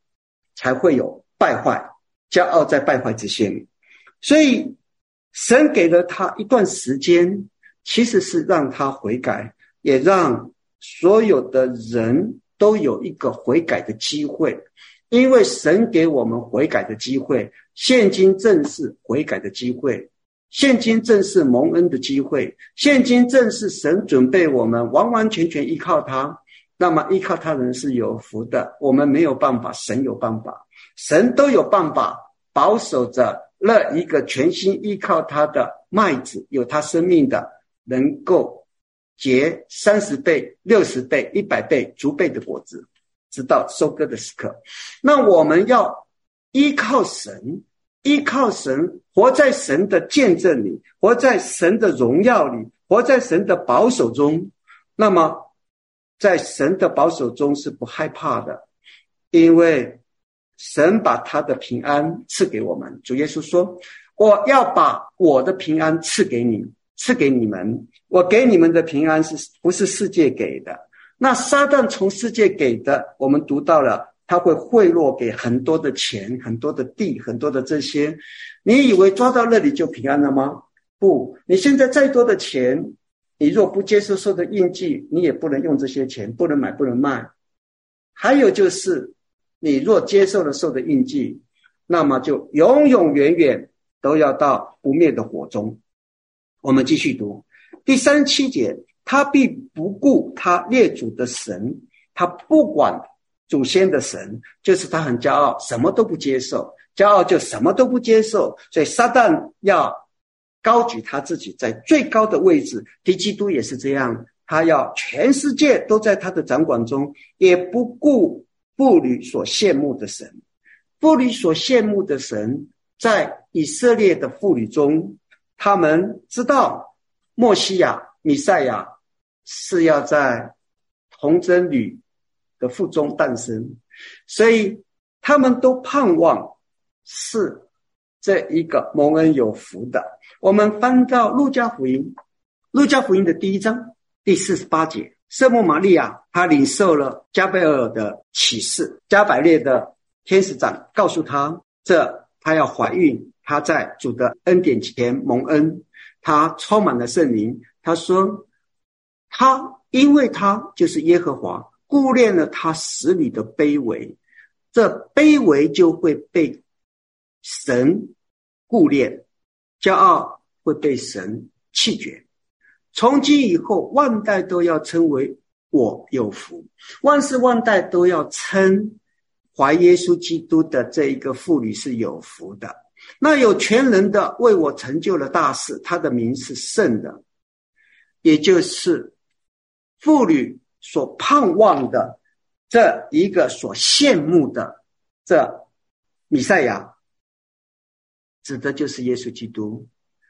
才会有败坏，骄傲在败坏之先。所以神给了他一段时间，其实是让他悔改，也让所有的人都有一个悔改的机会。因为神给我们悔改的机会，现今正是悔改的机会，现今正是蒙恩的机会，现今正是神准备我们完完全全依靠他。那么依靠他人是有福的，我们没有办法，神有办法，神都有办法保守着那一个全心依靠他的麦子，有他生命的，能够结三十倍、六十倍、一百倍、逐倍的果子，直到收割的时刻。那我们要依靠神，依靠神，活在神的见证里，活在神的荣耀里，活在神的保守中。那么在神的保守中是不害怕的，因为神把他的平安赐给我们。主耶稣说，我要把我的平安赐给你，赐给你们，我给你们的平安是不是世界给的？那撒旦从世界给的，我们读到了，他会贿赂给很多的钱，很多的地，很多的这些。你以为抓到那里就平安了吗？不，你现在再多的钱，你若不接受受的印记，你也不能用这些钱，不能买，不能卖。还有就是你若接受了受的印记，那么就永永远远都要到不灭的火中。我们继续读第三十七节，他必不顾他列祖的神，他不管祖先的神，就是他很骄傲，什么都不接受，骄傲就什么都不接受。所以撒旦要高举他自己在最高的位置，敌基督也是这样，他要全世界都在他的掌管中，也不顾妇女所羡慕的神。妇女所羡慕的神，在以色列的妇女中，他们知道默西亚弥赛亚是要在童贞女的腹中诞生，所以他们都盼望是这一个蒙恩有福的。我们翻到路加福音，路加福音的第一章第四十八节，圣母玛利亚她领受了加贝尔的启示，加百列的天使长告诉她，这她要怀孕，她在主的恩典前蒙恩，她充满了圣灵。她说她因为她就是耶和华顾念了她使女的卑微，这卑微就会被神顾念，骄傲会被神弃绝。从今以后万代都要称为我有福，万世万代都要称怀耶稣基督的这一个妇女是有福的。那有全能的为我成就了大事，他的名是圣的，也就是妇女所盼望的这一个所羡慕的这弥赛亚，指的就是耶稣基督。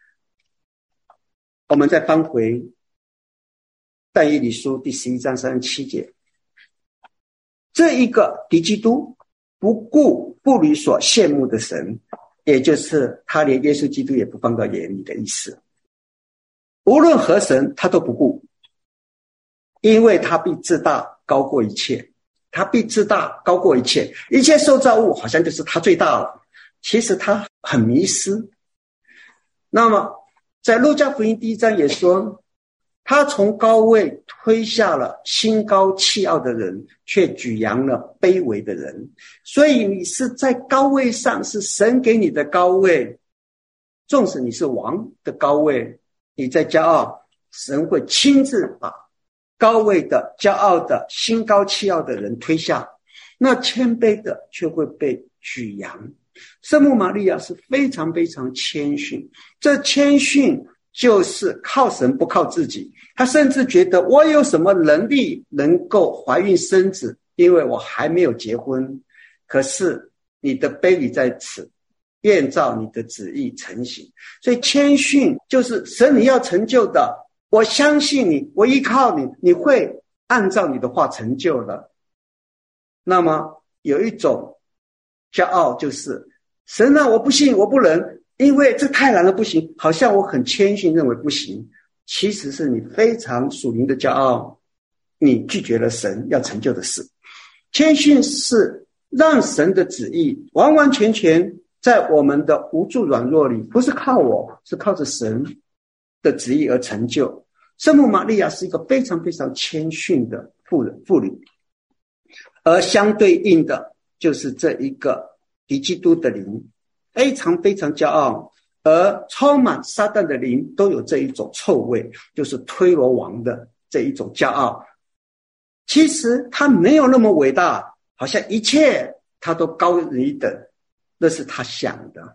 我们再翻回但以理书第十一章三十七节，这一个敌基督不顾妇女所羡慕的神，也就是他连耶稣基督也不放到眼里的意思。无论何神他都不顾，因为他必自大高过一切，他必自大高过一切，一切受造物好像就是他最大了，其实他很迷失。那么在路加福音第一章也说，他从高位推下了心高气傲的人，却举扬了卑微的人。所以你是在高位上，是神给你的高位，纵使你是王的高位，你在骄傲，神会亲自把高位的骄傲的心高气傲的人推下，那谦卑的却会被举扬。圣母玛利亚是非常非常谦逊，这谦逊就是靠神不靠自己。她甚至觉得我有什么能力能够怀孕生子，因为我还没有结婚。可是你的卑微在此，愿照你的旨意成行。所以谦逊就是神你要成就的，我相信你，我依靠你，你会按照你的话成就了。那么有一种骄傲，就是神啊，我不信，我不能，因为这太难了，不行，好像我很谦逊认为不行，其实是你非常属灵的骄傲，你拒绝了神要成就的事。谦逊是让神的旨意完完全全在我们的无助软弱里，不是靠我，是靠着神的旨意而成就。圣母玛利亚是一个非常非常谦逊的妇人妇女，而相对应的就是这一个敌基督的灵，非常非常骄傲，而充满撒旦的灵都有这一种臭味，就是推罗王的这一种骄傲。其实他没有那么伟大，好像一切他都高人一等，那是他想的。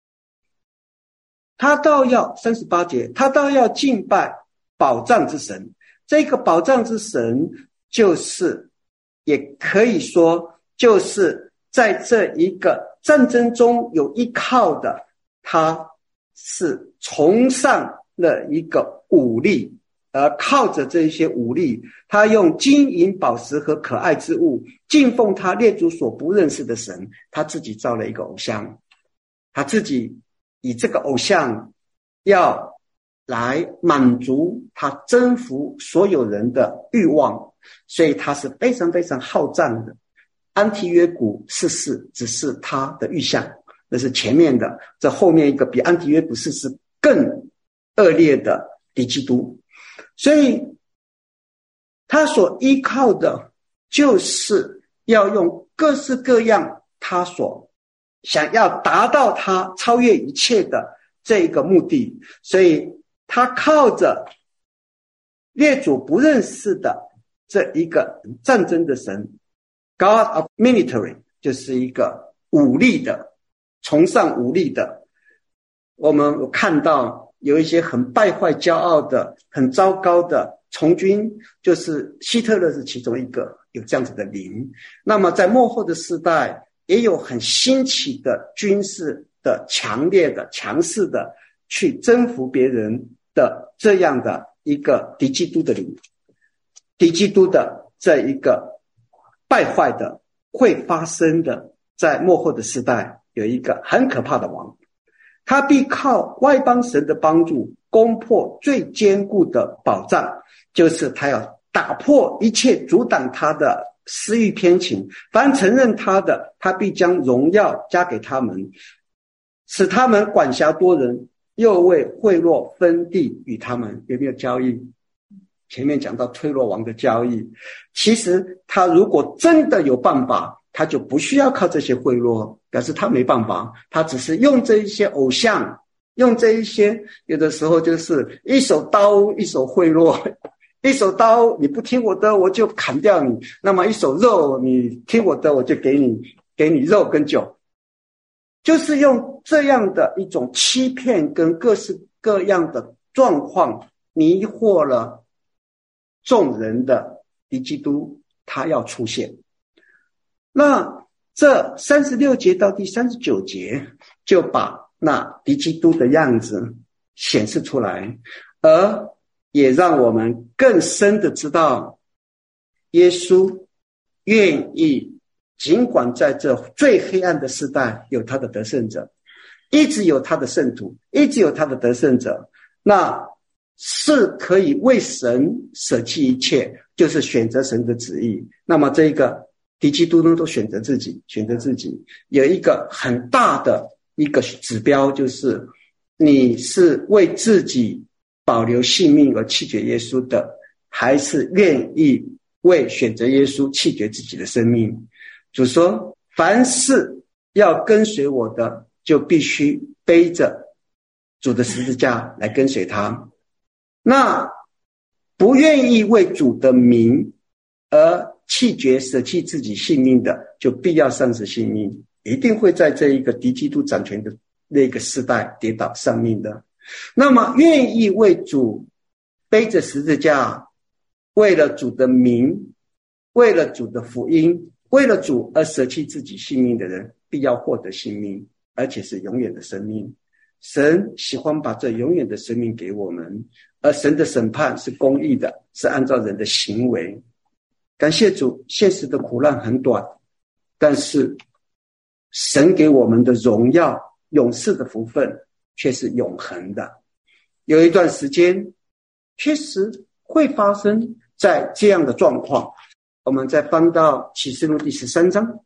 他倒要三十八节，他倒要敬拜宝藏之神。这个宝藏之神就是也可以说就是在这一个战争中有依靠的，他是崇尚了一个武力，而靠着这些武力，他用金银宝石和可爱之物敬奉他列祖所不认识的神，他自己造了一个偶像，他自己以这个偶像要来满足他征服所有人的欲望，所以他是非常非常好战的。安提约古四世只是他的预象，那是前面的，这后面一个比安提约古四世更恶劣的敌基督。所以他所依靠的就是要用各式各样他所想要达到他超越一切的这个目的，所以他靠着列祖不认识的这一个战争的神 God of Military， 就是一个武力的，崇尚武力的。我们看到有一些很败坏骄傲的很糟糕的从军，就是希特勒是其中一个有这样子的灵。那么在末后的时代也有很兴起的军事的强烈的强势的去征服别人的这样的一个敌基督的灵，敌基督的这一个败坏的会发生的，在末后的时代有一个很可怕的王，他必靠外邦神的帮助攻破最坚固的保障，就是他要打破一切阻挡他的私欲偏情，凡承认他的，他必将荣耀加给他们，使他们管辖多人，又为贿赂分地与他们。有没有交易？前面讲到推罗王的交易，其实他如果真的有办法，他就不需要靠这些贿赂，表示他没办法，他只是用这一些偶像，用这一些，有的时候就是一手刀一手贿赂，一手刀你不听我的我就砍掉你，那么一手肉你听我的我就给你给你肉跟酒，就是用这样的一种欺骗跟各式各样的状况迷惑了众人的敌基督，他要出现。那这三十六节到第三十九节就把那敌基督的样子显示出来，而也让我们更深的知道耶稣愿意，尽管在这最黑暗的时代有他的得胜者，一直有他的圣徒，一直有他的得胜者，那是可以为神舍弃一切，就是选择神的旨意。那么这个敌基督呢，都选择自己，选择自己有一个很大的一个指标，就是你是为自己保留性命而弃绝耶稣的，还是愿意为选择耶稣弃绝自己的生命。主说，凡是要跟随我的，就必须背着主的十字架来跟随他。那不愿意为主的名而弃绝舍弃自己性命的，就必要丧失性命，一定会在这一个敌基督掌权的那个时代跌倒丧命的。那么愿意为主背着十字架，为了主的名，为了主的福音，为了主而舍弃自己性命的人，必要获得性命，而且是永远的生命。神喜欢把这永远的生命给我们，而神的审判是公义的，是按照人的行为。感谢主，现实的苦难很短，但是神给我们的荣耀永世的福分却是永恒的。有一段时间确实会发生在这样的状况。我们再翻到启示录第十三章，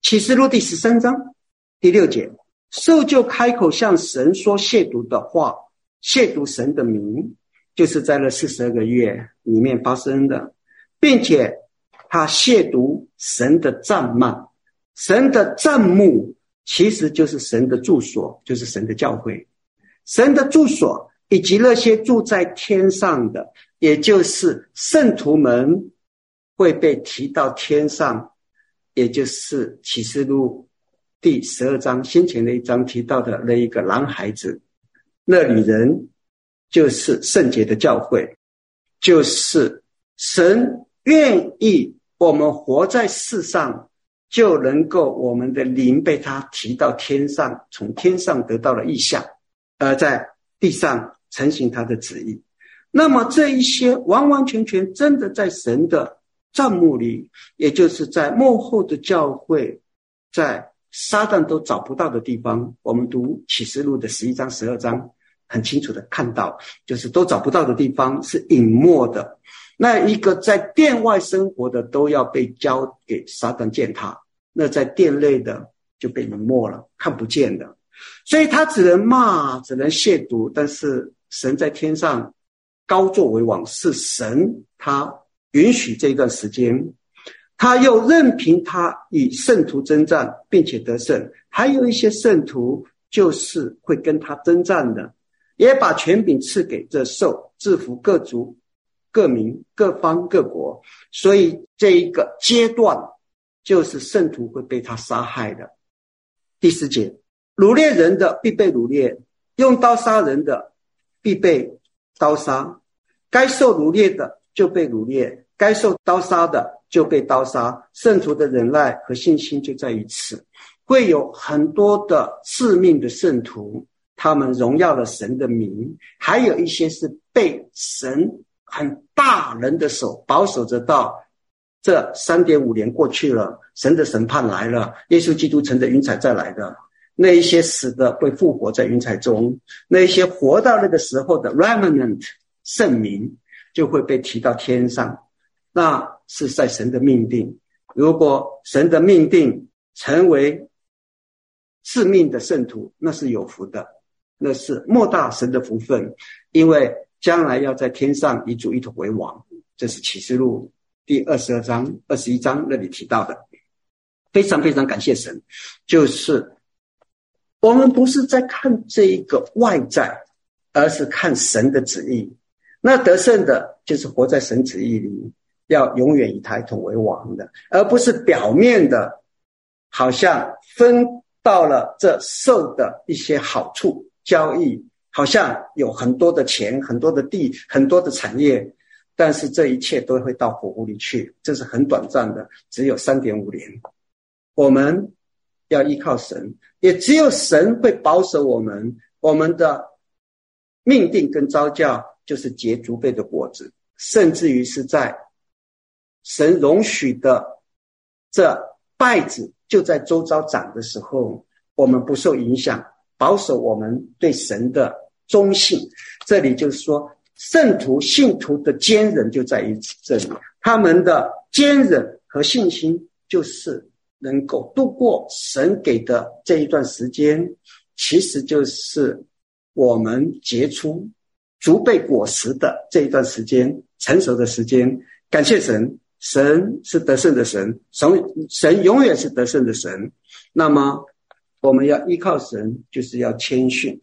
启示录第十三章第六节，兽就开口向神说亵渎的话，亵渎神的名，就是在那四十二个月里面发生的，并且他亵渎神的帐幔。神的帐幕其实就是神的住所，就是神的教会。神的住所以及那些住在天上的，也就是圣徒们会被提到天上，也就是启示录第十二章先前的一章提到的那一个男孩子，那里人就是圣洁的教会，就是神愿意我们活在世上，就能够我们的灵被他提到天上，从天上得到了意象，而在地上成行他的旨意。那么这一些完完全全真的在神的帐幕里，也就是在末后的教会，在撒旦都找不到的地方，我们读启示录的十一章十二章很清楚的看到，就是都找不到的地方是隐没的，那一个在殿外生活的都要被交给撒旦践踏，那在殿内的就被隐没了，看不见的，所以他只能骂，只能亵渎，但是神在天上高坐为王，是神他允许这段时间，他又任凭他与圣徒征战并且得胜，还有一些圣徒就是会跟他征战的，也把权柄赐给这兽，制服各族各民各方各国，所以这一个阶段就是圣徒会被他杀害的。第四节，掳掠人的必被掳掠，用刀杀人的必被刀杀，该受掳掠的就被掳掠，该受刀杀的就被刀杀。圣徒的忍耐和信心就在于此，会有很多的致命的圣徒，他们荣耀了神的名，还有一些是被神很大人的手保守着到这 三点五 年过去了，神的审判来了，耶稣基督乘着云彩再来的，那一些死的会复活在云彩中，那一些活到那个时候的 remnant 圣民就会被提到天上，那是在神的命定。如果神的命定成为致命的圣徒，那是有福的，那是莫大神的福分，因为将来要在天上以主一同为王，这是启示录第二十二章二十一章那里提到的。非常非常感谢神，就是我们不是在看这一个外在，而是看神的旨意。那得胜的就是活在神旨意里，要永远以他一同为王的，而不是表面的好像分到了这受的一些好处交易，好像有很多的钱很多的地很多的产业，但是这一切都会到火湖里去，这是很短暂的，只有 三点五 年。我们要依靠神，也只有神会保守我们，我们的命定跟召叫就是结足倍的果子，甚至于是在神容许的这稗子就在周遭长的时候，我们不受影响，保守我们对神的忠信。这里就是说圣徒信徒的坚忍就在于这里，他们的坚忍和信心就是能够度过神给的这一段时间，其实就是我们结出足备果实的这一段时间，成熟的时间。感谢神，神是得胜的神，神永远是得胜的神。那么我们要依靠神，就是要谦逊，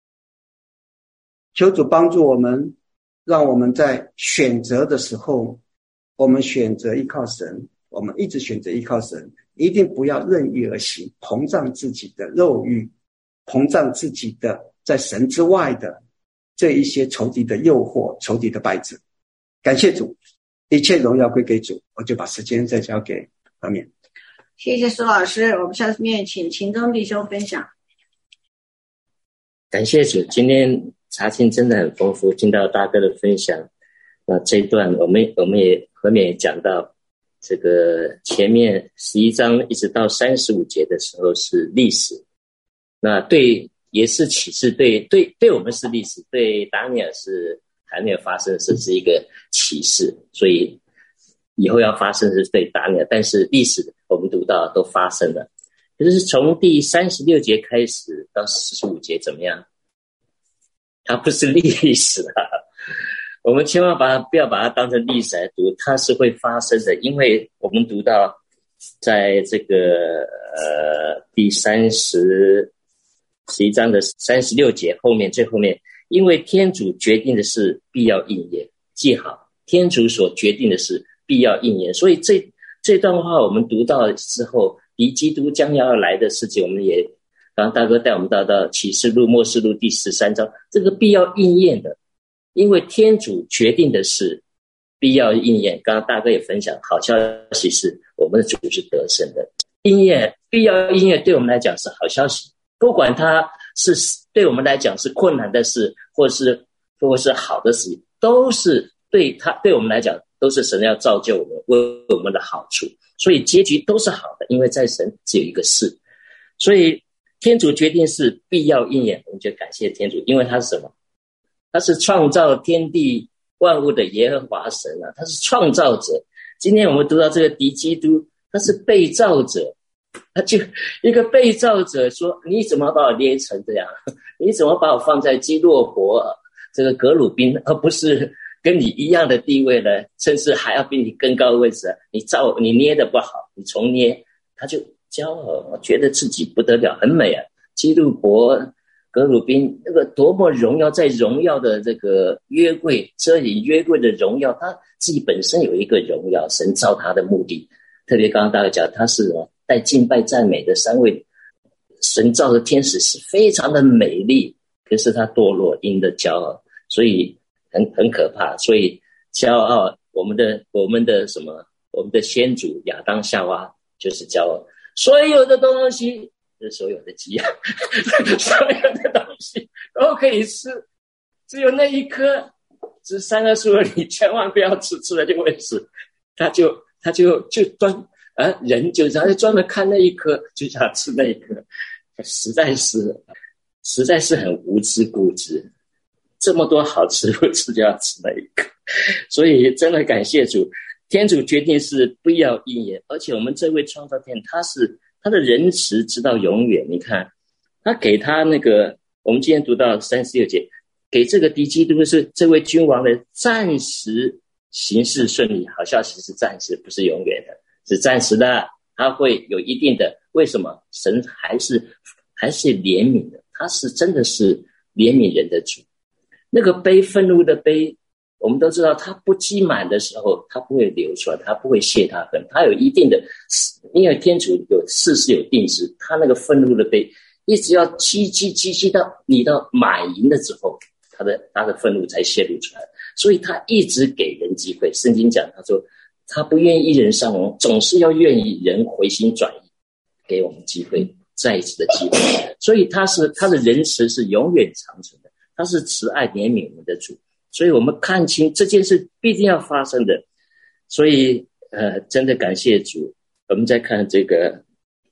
求主帮助我们，让我们在选择的时候，我们选择依靠神，我们一直选择依靠神，一定不要任意而行，膨胀自己的肉欲，膨胀自己的在神之外的这一些仇敌的诱惑，仇敌的败子。感谢主，一切荣耀归给主。我就把时间再交给何勉。 谢谢苏老师，我们下面请秦宗弟兄分享。 感谢主，今天查经真的很丰富，听到大哥的分享。那这一段我们我们也何勉也讲到，这个前面十一章一直到三十五节的时候是历史，那对也是启示，对对对我们是历史，对达尼尔是还没有发生的事，是一个启示。所以以后要发生是对达尼尔，但是历史我们读到都发生了。可是从第三十六节开始到四十五节怎么样？它不是历史啊，我们千万把它不要把它当成历史来读，它是会发生的。因为我们读到在这个呃第三十十一章的三十六节后面最后面，因为天主决定的事必要应验，记好，天主所决定的事必要应验。所以这这段话我们读到之后，离基督将要来的事情，我们也刚刚大哥带我们到到启示录末世录第十三章，这个必要应验的，因为天主决定的事必要应验。刚刚大哥也分享，好消息是我们的主是得胜的，应验必要应验对我们来讲是好消息，不管它是对我们来讲是困难的事，或是或是好的事，都是对他对我们来讲都是神要造就我们，为我们的好处，所以结局都是好的，因为在神只有一个事，所以天主决定是必要应验，我们就感谢天主，因为他是什么？他是创造天地万物的耶和华神啊，他是创造者。今天我们读到这个敌基督，他是被造者，他就一个被造者说：“你怎么把我捏成这样？你怎么把我放在基洛伯这个革鲁宾，而不是跟你一样的地位呢？甚至还要比你更高的位置？你造你捏的不好，你重捏。”他就骄傲，觉得自己不得了，很美啊！基路伯、革鲁宾，那个多么荣耀，在荣耀的这个约柜遮隐约柜的荣耀，他自己本身有一个荣耀，神造他的目的。特别刚刚大家讲，他是带敬拜赞美的三位神造的天使，是非常的美丽，可是他堕落，因的骄傲，所以很很可怕。所以骄傲，我们的我们的什么，我们的先祖亚当夏娃就是骄傲。所有的东西，这是所有的鸡啊，所有的东西都可以吃，只有那一颗这三个树你千万不要吃，吃了就会死。他就他就就专啊人就他就专门看那一颗，就想吃那一颗，实在是实在是很无知固执。这么多好吃不吃就要吃那一颗，所以真的感谢主。天主决定是不要应验，而且我们这位创造天，他是他的仁慈直到永远。你看，他给他那个，我们今天读到三十六节，给这个敌基督是这位君王的暂时行事顺利。好消息是暂时，不是永远的，是暂时的，他会有一定的。为什么？神还是还是怜悯的，他是真的是怜悯人的主。那个杯，愤怒的杯，我们都知道，它不积满的时候，它不会流出来，它不会泄它愤，它有一定的，因为天主有事是有定时，它那个愤怒的杯，一直要积积积积到你到满盈了之后，他的他的愤怒才泄露出来，所以他一直给人机会。圣经讲，他说他不愿意一人丧亡，总是要愿意人回心转意，给我们机会，再一次的机会。所以他是他的仁慈是永远长存的，他是慈爱怜悯我们的主。所以我们看清这件事必定要发生的，所以呃，真的感谢主。我们再看这个，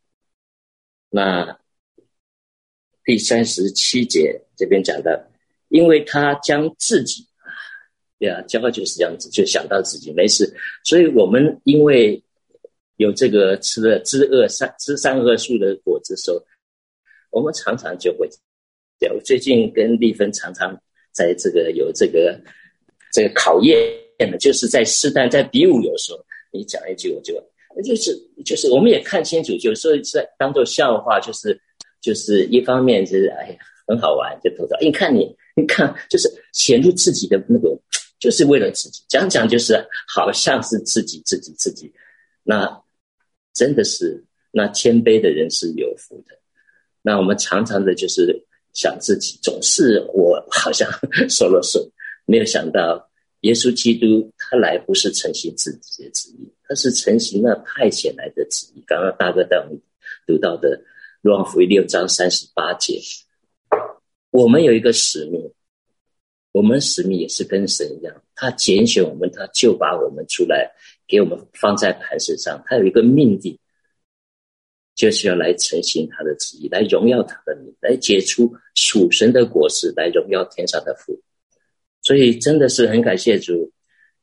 那第三十七节这边讲的，因为他将自己啊，对啊，骄傲就是这样子，就想到自己没事。所以我们因为有这个吃了知恶善知善恶树的果子的时候，我们常常就会，对，我最近跟丽芬常常。在这个有这个这个考验的，就是在试探，在比武，有时候你讲一句，我就就是就是我们也看清楚，有时候是当做笑话，就是就是一方面就是哎呀很好玩，就投到，你看你你看，就是显露自己的那个，就是为了自己讲讲，就是好像是自己自己自己，那真的是那谦卑的人是有福的。那我们常常的就是想自己，总是我好像说了说，没有想到耶稣基督他来不是承行自己的旨意，他是承行了派遣来的旨意。刚刚大哥带我们读到的若望福音六章三十八节，我们有一个使命，我们使命也是跟神一样，他拣选我们，他就把我们出来给我们放在磐石上，他有一个命定，就是要来承行他的旨意，来荣耀他的名，来结出属神的果实，来荣耀天上的父。所以真的是很感谢主。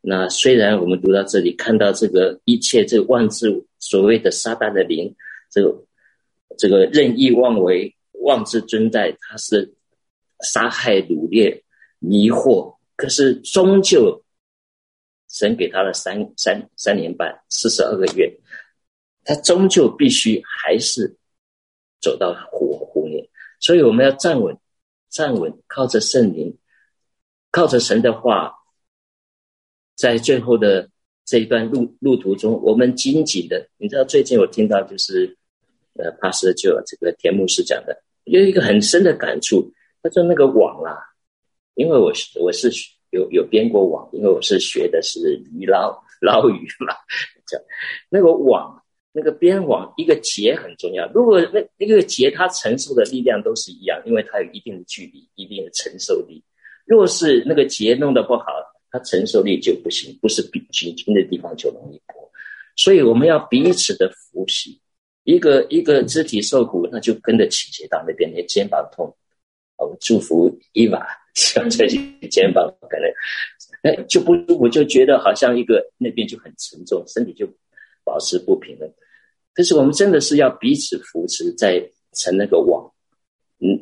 那虽然我们读到这里，看到这个一切这个妄自所谓的撒旦的灵，这个这个任意妄为、妄自尊待，他是杀害、掳掠、迷惑，可是终究神给他了三三三年半四十二个月，他终究必须还是走到火湖里。所以我们要站稳，站稳，靠着圣灵，靠着神的话，在最后的这一段路路途中，我们紧紧的，你知道最近我听到就是呃帕斯就这个田牧师讲的，有一个很深的感触。他说那个网啊，因为我是我是有有编过网，因为我是学的是鱼捞捞鱼嘛，那个网那个编网一个结很重要。如果那那个结它承受的力量都是一样，因为它有一定的距离、一定的承受力。若是那个结弄得不好，它承受力就不行，不是比紧紧的地方就容易破。所以我们要彼此的扶持，一个一个肢体受苦，那就跟着倾斜到那边，你肩膀痛。我祝福伊娃，希望最近肩膀可能就不舒服，就觉得好像一个那边就很沉重，身体就保持不平衡。可是我们真的是要彼此扶持，在成那个网，嗯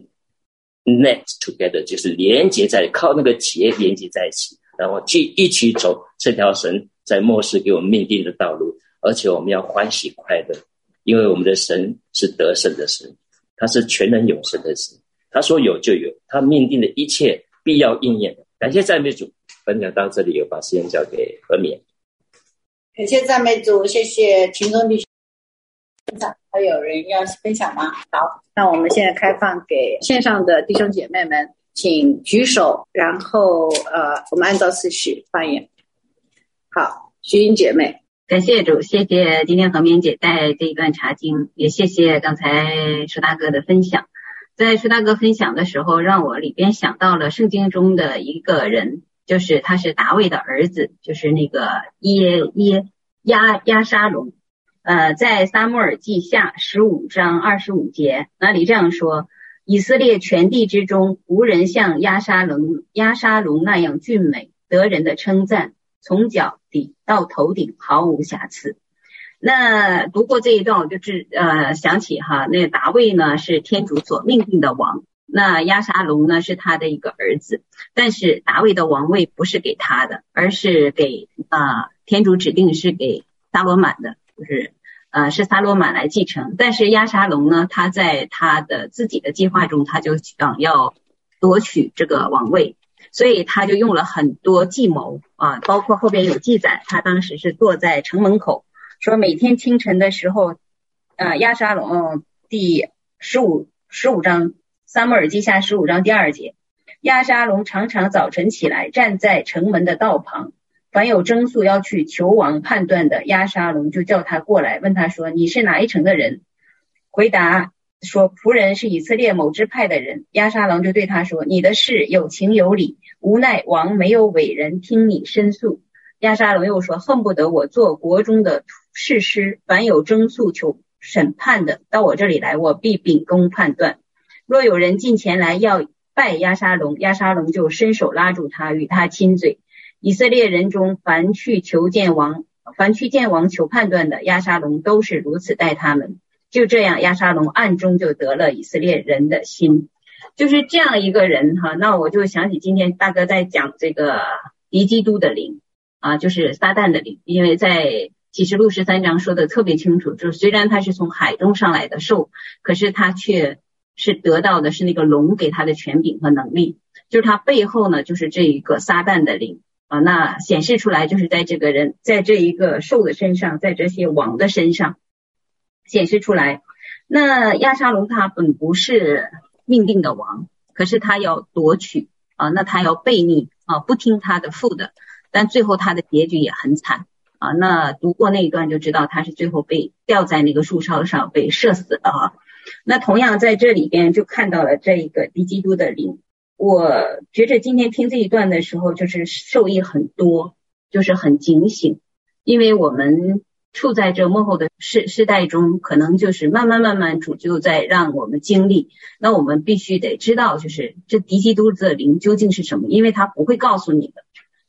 ，net together 就是连接在，靠那个结连接在一起，然后一起走这条神在末世给我们命定的道路，而且我们要欢喜快乐，因为我们的神是得胜的神，他是全能永生的神。他说有就有，他命定的一切必要应验。感谢赞美主，分享到这里，我把时间交给何勉。 感谢赞美主，谢谢群众弟兄分享。还有人要分享吗？好，那我们现在开放给线上的弟兄姐妹们，请举手，然后呃，我们按照次序发言。好，徐英姐妹。 感谢主，谢谢今天何勉姐带这一段查经，也谢谢刚才舒大哥的分享。在舒大哥分享的时候，让我里边想到了圣经中的一个人，就是他是达卫的儿子，就是那个耶耶亚亚沙龙。呃，在撒母耳记下十五章二十五节，那里这样说：以色列全地之中，无人像亚沙龙亚沙龙那样俊美，得人的称赞，从脚底到头顶毫无瑕疵。那读过这一段，我就知呃想起哈，那个达卫呢是天主所命定的王，那亚沙龙呢是他的一个儿子，但是达卫的王位不是给他的，而是给啊、呃、天主指定是给撒罗满的，就是呃是撒罗满来继承。但是亚沙龙呢，他在他的自己的计划中，他就想要夺取这个王位，所以他就用了很多计谋啊，包括后边有记载，他当时是坐在城门口。说每天清晨的时候，呃，亚沙龙、哦、第十五十五章，撒母耳记下十五章第二节，亚沙龙常常早晨起来，站在城门的道旁，凡有征诉要去求王判断的，亚沙龙就叫他过来，问他说：“你是哪一城的人？”回答说：“仆人是以色列某支派的人。”亚沙龙就对他说：“你的事有情有理，无奈王没有委人听你申诉。”亚沙龙又说：“恨不得我做国中的士师，凡有争诉求审判的，到我这里来，我必秉公判断。若有人近前来要拜亚沙龙，亚沙龙就伸手拉住他，与他亲嘴。以色列人中凡去求见王，凡去见王求判断的，亚沙龙都是如此待他们。就这样，亚沙龙暗中就得了以色列人的心。”就是这样一个人哈。那我就想起今天大哥在讲这个敌基督的灵啊，就是撒旦的灵，因为在启示录十三章说的特别清楚，就是虽然他是从海中上来的兽，可是他却是得到的是那个龙给他的权柄和能力，就是他背后呢就是这一个撒旦的灵啊。那显示出来就是在这个人，在这一个兽的身上，在这些王的身上显示出来。那亚沙龙他本不是命定的王，可是他要夺取啊，那他要悖逆啊，不听他的父的，但最后他的结局也很惨啊。那读过那一段就知道他是最后被吊在那个树梢上被射死了啊。那同样在这里边就看到了这一个敌基督的灵。我觉得今天听这一段的时候就是受益很多，就是很警醒，因为我们处在这末后的世世代中，可能就是慢慢慢慢主就在让我们经历，那我们必须得知道就是这敌基督的灵究竟是什么，因为他不会告诉你的，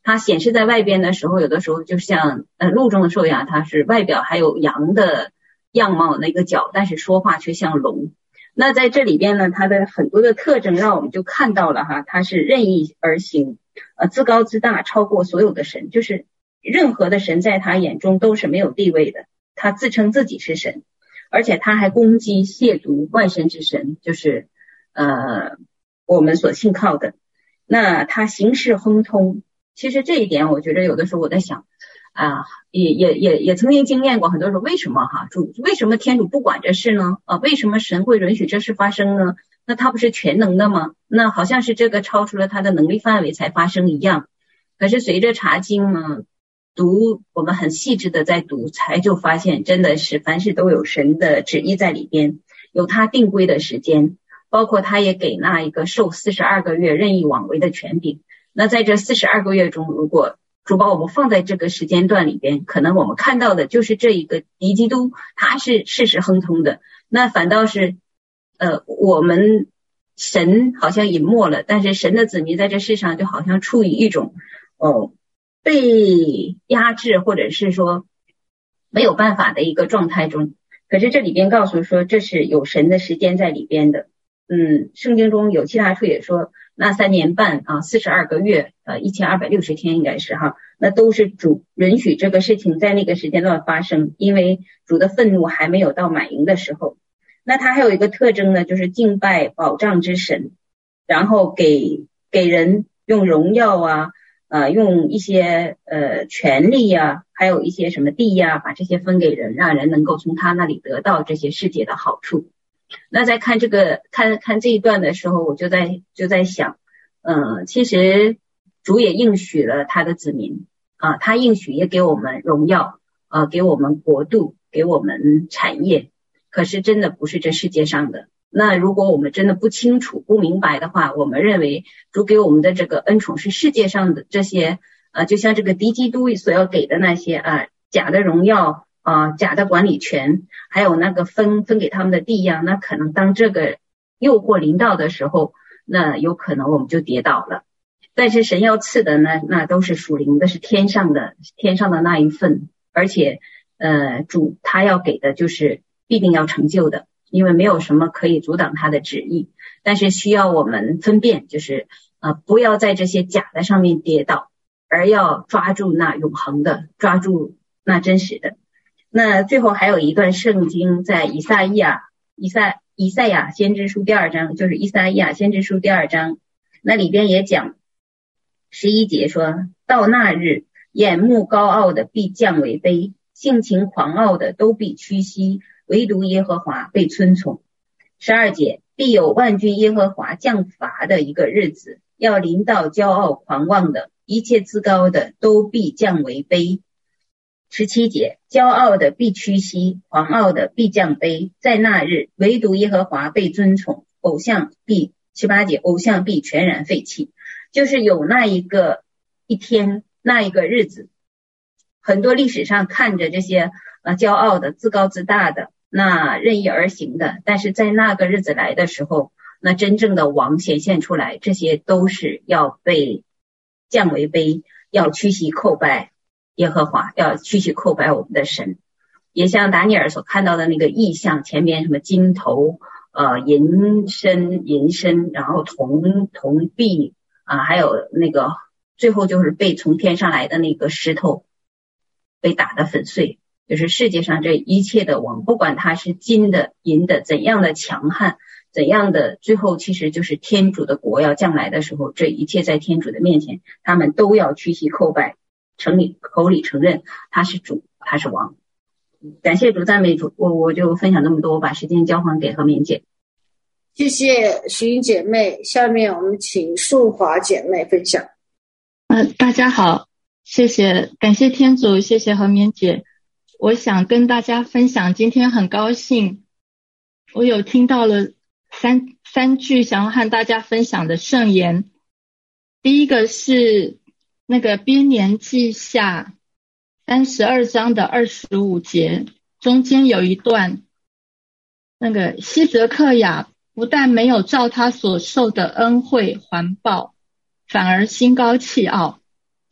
它显示在外边的时候，有的时候就像呃陆中的兽牙，它是外表还有羊的样貌那个角，但是说话却像龙。那在这里边呢，它的很多的特征让我们就看到了哈，它是任意而行，呃自高自大，超过所有的神，就是任何的神在他眼中都是没有地位的，他自称自己是神，而且他还攻击亵渎万神之神，就是呃我们所信靠的。那他行事亨通，其实这一点我觉得有的时候我在想啊，也也也也曾经经验过，很多时候为什么哈主为什么天主不管这事呢？啊，为什么神会允许这事发生呢？那他不是全能的吗？那好像是这个超出了他的能力范围才发生一样。可是随着查经呢，读我们很细致的在读，才就发现真的是凡事都有神的旨意在里边，有他定规的时间，包括他也给那一个受四十二个月任意妄为的权柄。那在这四十二个月中，如果主把我们放在这个时间段里边，可能我们看到的就是这一个敌基督他是事事亨通的，那反倒是呃我们神好像隐没了，但是神的子民在这世上就好像处于一种哦被压制或者是说没有办法的一个状态中。可是这里边告诉说这是有神的时间在里边的。嗯，圣经中有其他处也说那三年半啊，四十二个月，呃，一千二百六十天应该是哈，那都是主允许这个事情在那个时间段发生，因为主的愤怒还没有到满盈的时候。那它还有一个特征呢，就是敬拜保障之神，然后给给人用荣耀啊，呃，用一些呃权利啊，还有一些什么地呀、啊，把这些分给人，让人能够从他那里得到这些世界的好处。那在看这个看看这一段的时候，我就在就在想，嗯、呃，其实主也应许了他的子民啊、呃，他应许也给我们荣耀，呃，给我们国度，给我们产业，可是真的不是这世界上的。那如果我们真的不清楚不明白的话，我们认为主给我们的这个恩宠是世界上的这些呃，就像这个敌基督所要给的那些啊、呃、假的荣耀啊、呃、假的管理权，还有那个分分给他们的地呀，那可能当这个诱惑临到的时候，那有可能我们就跌倒了。但是神要赐的呢，那都是属灵的，是天上的天上的那一份，而且呃主他要给的就是必定要成就的，因为没有什么可以阻挡他的旨意。但是需要我们分辨，就是呃不要在这些假的上面跌倒，而要抓住那永恒的，抓住那真实的。那最后还有一段圣经，在以赛亚以赛以赛亚先知书第二章，就是以赛亚先知书第二章，那里边也讲十一节说，到那日，眼目高傲的必降为卑，性情狂傲的都必屈膝，唯独耶和华被尊崇。十二节，必有万军耶和华降罚的一个日子，要临到骄傲狂妄的，一切自高的都必降为卑。十七节，骄傲的必屈膝，狂傲的必降卑，在那日，唯独耶和华被尊崇，偶像必十八节，偶像必全然废弃。就是有那一个一天，那一个日子，很多历史上看着这些呃骄傲的、自高自大的，那任意而行的，但是在那个日子来的时候，那真正的王显现出来，这些都是要被降为卑，要屈膝叩拜耶和华，要屈膝叩拜我们的神。也像达尼尔所看到的那个意象，前面什么金头呃银身银身，然后铜铜币啊，还有那个最后就是被从天上来的那个石头被打得粉碎。就是世界上这一切的王，不管他是金的银的，怎样的强悍，怎样的，最后其实就是天主的国要降来的时候，这一切在天主的面前，他们都要屈膝叩拜，承里口里承认他是主，他是王。感谢主，赞美主。我我就分享那么多，我把时间交还给何明姐。 谢谢徐英姐妹，下面我们请素华姐妹分享。 呃，大家好，谢谢，感谢天主，谢谢何明姐。我想跟大家分享，今天很高兴，我有听到了三三句想要和大家分享的圣言。第一个是那个编年记下三十二章的二十五节，中间有一段，那个希泽克雅不但没有照他所受的恩惠还报，反而心高气傲，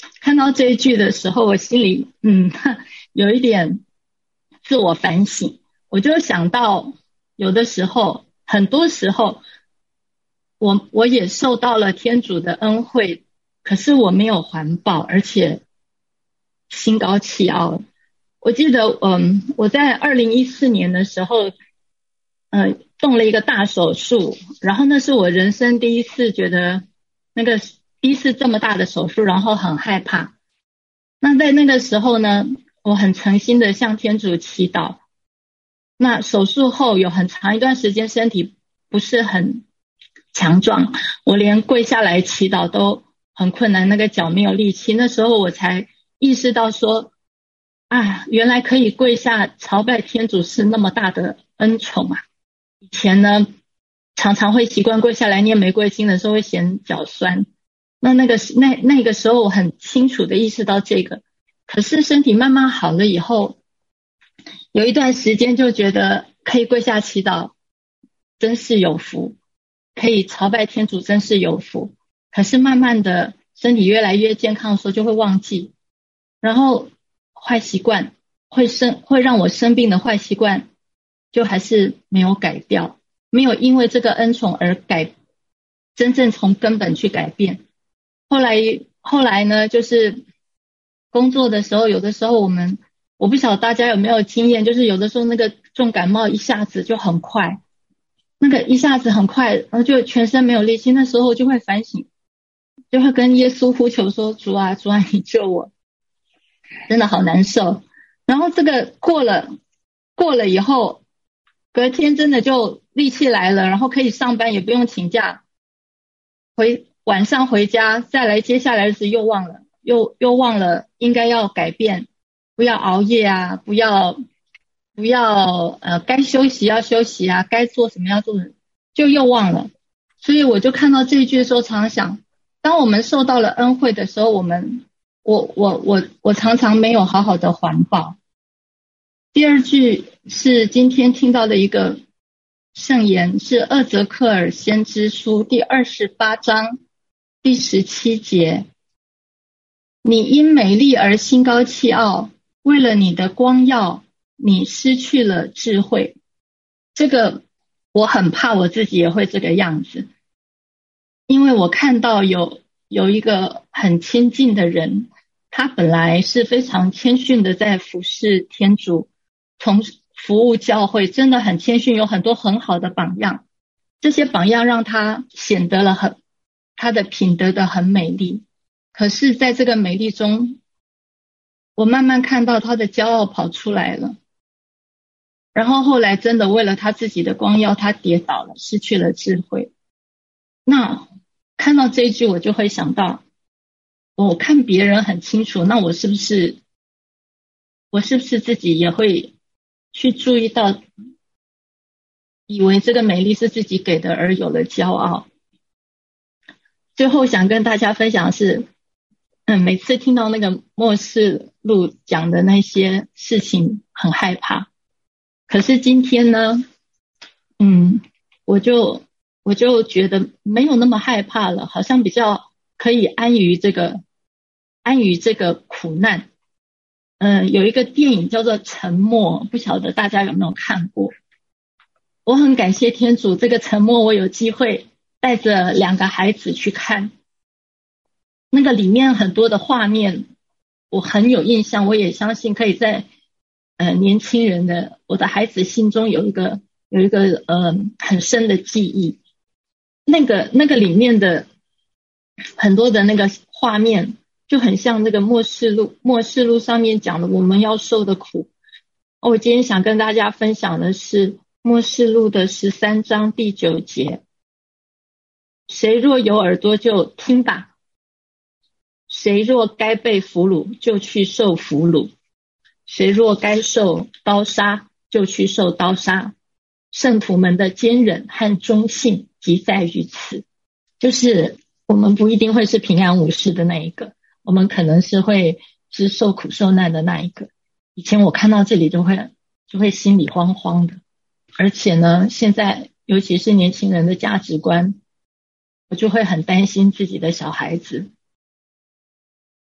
看到这一句的时候，我心里嗯有一点自我反省，我就想到有的时候，很多时候，我我也受到了天主的恩惠，可是我没有环抱，而且心高气傲。我记得，嗯，我在二零一四年的时候，呃，动了一个大手术，然后那是我人生第一次觉得那个第一次这么大的手术，然后很害怕。那在那个时候呢，我很诚心的向天主祈祷。那手术后有很长一段时间身体不是很强壮，我连跪下来祈祷都很困难，那个脚没有力气。那时候我才意识到说，啊，原来可以跪下朝拜天主是那么大的恩宠啊！以前呢，常常会习惯跪下来念玫瑰经的时候会嫌脚酸。那那个那那个时候我很清楚的意识到这个，可是身体慢慢好了以后，有一段时间就觉得可以跪下祈祷，真是有福；可以朝拜天主，真是有福。可是慢慢的身体越来越健康的时候就会忘记，然后坏习惯会生会让我生病的坏习惯就还是没有改掉，没有因为这个恩宠而改，真正从根本去改变。后来后来呢，就是工作的时候，有的时候我们我不晓得大家有没有经验，就是有的时候那个重感冒一下子就很快，那个一下子很快，然后就全身没有力气，那时候就会反省，就会跟耶稣呼求说，主啊主啊你救我，真的好难受。然后这个过了过了以后，隔天真的就力气来了，然后可以上班也不用请假，回晚上回家再来接下来的日子又忘了又又忘了应该要改变，不要熬夜啊，不要不要呃该休息要休息啊，该做什么要做的就又忘了。所以我就看到这一句的时候常常想，当我们受到了恩惠的时候，我们我我我我常常没有好好的环抱。第二句是今天听到的一个圣言，是厄泽克尔先知书第二十八章第十七节，你因美丽而心高气傲，为了你的光耀，你失去了智慧。这个我很怕我自己也会这个样子，因为我看到有有一个很亲近的人，他本来是非常谦逊的在服侍天主，从服务教会真的很谦逊，有很多很好的榜样，这些榜样让他显得了很他的品德的很美丽。可是在这个美丽中，我慢慢看到他的骄傲跑出来了，然后后来真的为了他自己的光耀，他跌倒了，失去了智慧。那看到这一句我就会想到，我看别人很清楚，那我是不是我是不是自己也会去注意到，以为这个美丽是自己给的而有了骄傲。最后想跟大家分享的是，嗯，每次听到那个末世录讲的那些事情很害怕，可是今天呢，嗯，我就我就觉得没有那么害怕了，好像比较可以安于这个安于这个苦难。嗯，有一个电影叫做《沉默》，不晓得大家有没有看过。我很感谢天主，这个《沉默》我有机会带着两个孩子去看，那个里面很多的画面我很有印象，我也相信可以在呃年轻人的我的孩子心中有一个有一个呃很深的记忆。那个那个里面的很多的那个画面就很像那个末世录末世录上面讲的我们要受的苦。我今天想跟大家分享的是末世录的十三章第九节，谁若有耳朵就听吧，谁若该被俘虏就去受俘虏，谁若该受刀杀就去受刀杀，圣徒们的坚忍和忠信即在于此。就是我们不一定会是平安无事的那一个，我们可能是会是受苦受难的那一个。以前我看到这里就会就会心里慌慌的，而且呢，现在尤其是年轻人的价值观，我就会很担心自己的小孩子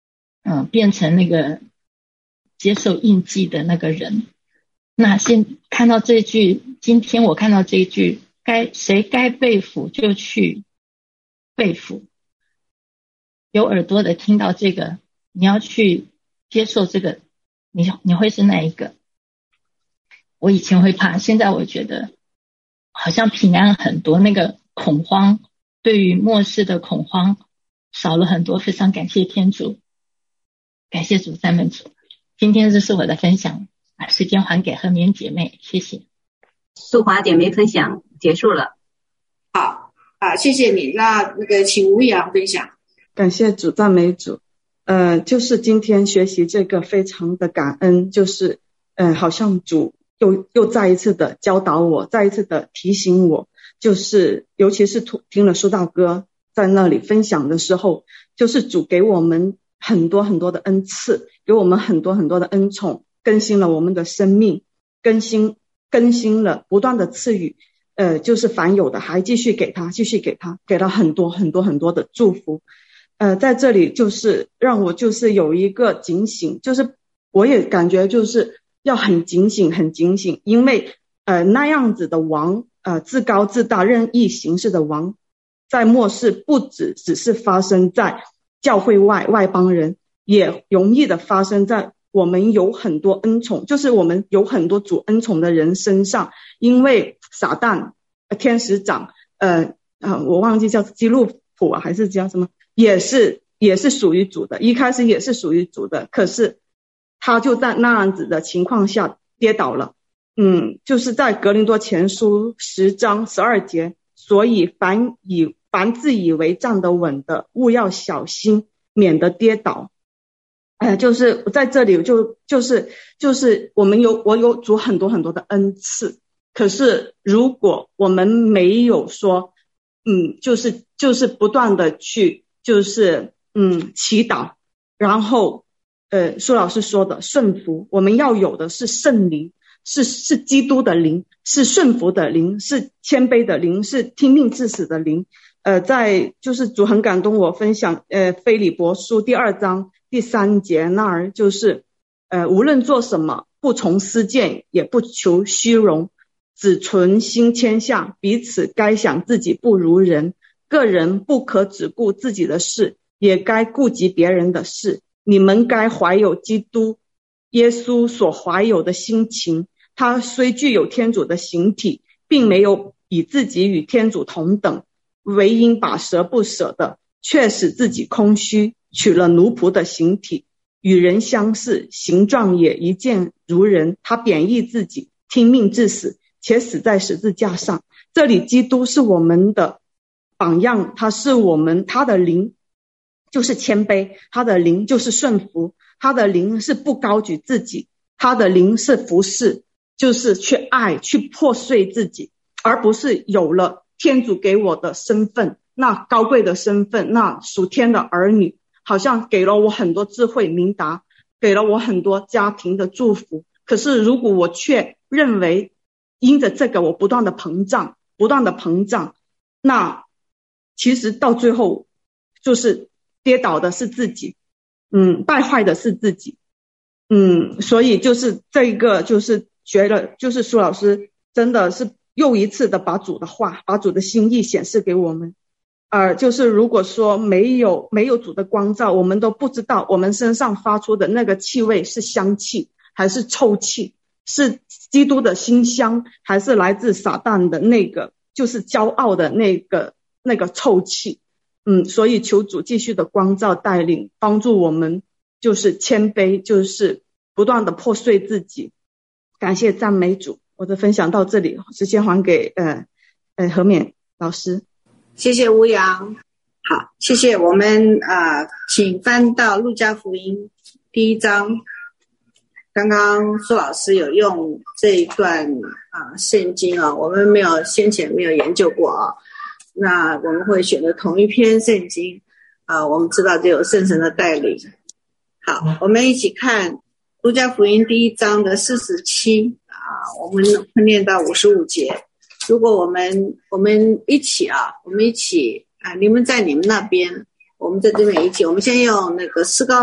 嗯、呃、变成那个接受印记的那个人。那先看到这句，今天我看到这一句，该谁该被俘就去被俘。有耳朵的听到这个，你要去接受这个，你你会是哪一个？我以前会怕，现在我觉得好像平安很多，那个恐慌，对于末世的恐慌少了很多，非常感谢天主，感谢主，赞美主。今天这是我的分享，把时间还给和眠姐妹，谢谢。 素华姐妹分享结束了。 好，啊，谢谢你。那那个请吴阳分享。 感谢主，赞美主。呃，就是今天学习这个非常的感恩，就是呃，好像主又又再一次的教导我，再一次的提醒我，就是尤其是听了苏大哥在那里分享的时候，就是主给我们很多很多的恩赐，给我们很多很多的恩宠，更新了我们的生命，更新更新了，不断的赐予，呃，就是凡有的还继续给他，继续给他，给了很多很多很多的祝福。呃，在这里就是让我就是有一个警醒，就是我也感觉就是要很警醒，很警醒，因为呃那样子的王，呃自高自大、任意行事的王，在末世不只只是发生在教会外外邦人，也容易的发生在我们有很多恩宠，就是我们有很多主恩宠的人身上，因为撒旦、天使长，呃啊我忘记叫基路普啊，还是叫什么？也是也是属于主的，一开始也是属于主的，可是他就在那样子的情况下跌倒了。嗯，就是在格林多前书十章十二节，所以凡以凡自以为站得稳的，务要小心，免得跌倒。呃，就是在这里就就是就是我们有我有主很多很多的恩赐，可是如果我们没有说，嗯，就是就是不断的去。就是嗯祈祷，然后呃苏老师说的顺服，我们要有的是圣灵，是是基督的灵，是顺服的灵，是谦卑的灵，是听命至死的灵。呃在就是主很感动我分享呃腓立伯书第二章第三节那儿，就是呃无论做什么，不从私见，也不求虚荣，只存心谦下，彼此该想自己不如人，个人不可只顾自己的事，也该顾及别人的事。你们该怀有基督耶稣所怀有的心情，他虽具有天主的形体，并没有以自己与天主同等，唯因把舍不舍的，却使自己空虚，取了奴仆的形体，与人相似，形状也一见如人。他贬义自己，听命至死，且死在十字架上。这里基督是我们的榜样，他是我们，他的灵就是谦卑，他的灵就是顺服，他的灵是不高举自己，他的灵是服侍，就是去爱，去破碎自己，而不是有了天主给我的身份，那高贵的身份，那属天的儿女，好像给了我很多智慧明达，给了我很多家庭的祝福。可是如果我却认为因着这个我不断的膨胀，不断的膨胀，那其实到最后就是跌倒的是自己，嗯，败坏的是自己，嗯，所以就是这一个就是觉得就是苏老师真的是又一次的把主的话，把主的心意显示给我们。呃，就是如果说没有没有主的光照，我们都不知道我们身上发出的那个气味是香气还是臭气，是基督的馨香还是来自撒旦的那个就是骄傲的那个那个臭气。嗯，所以求主继续的光照带领，帮助我们就是谦卑，就是不断的破碎自己。感谢赞美主。我的分享到这里，时间还给呃呃何勉老师。 谢谢吴阳。好，谢谢。我们啊、呃，请翻到路加福音第一章。刚刚苏老师有用这一段啊、呃、圣经啊，我们没有先前没有研究过啊。那我们会选择同一篇圣经啊、呃，我们知道就有圣神的带领。好，我们一起看路加福音第一章的四十七啊，我们会念到五十五节。如果我们我们一起啊，我们一起啊，你们在你们那边，我们在这边一起，我们先用那个诗高本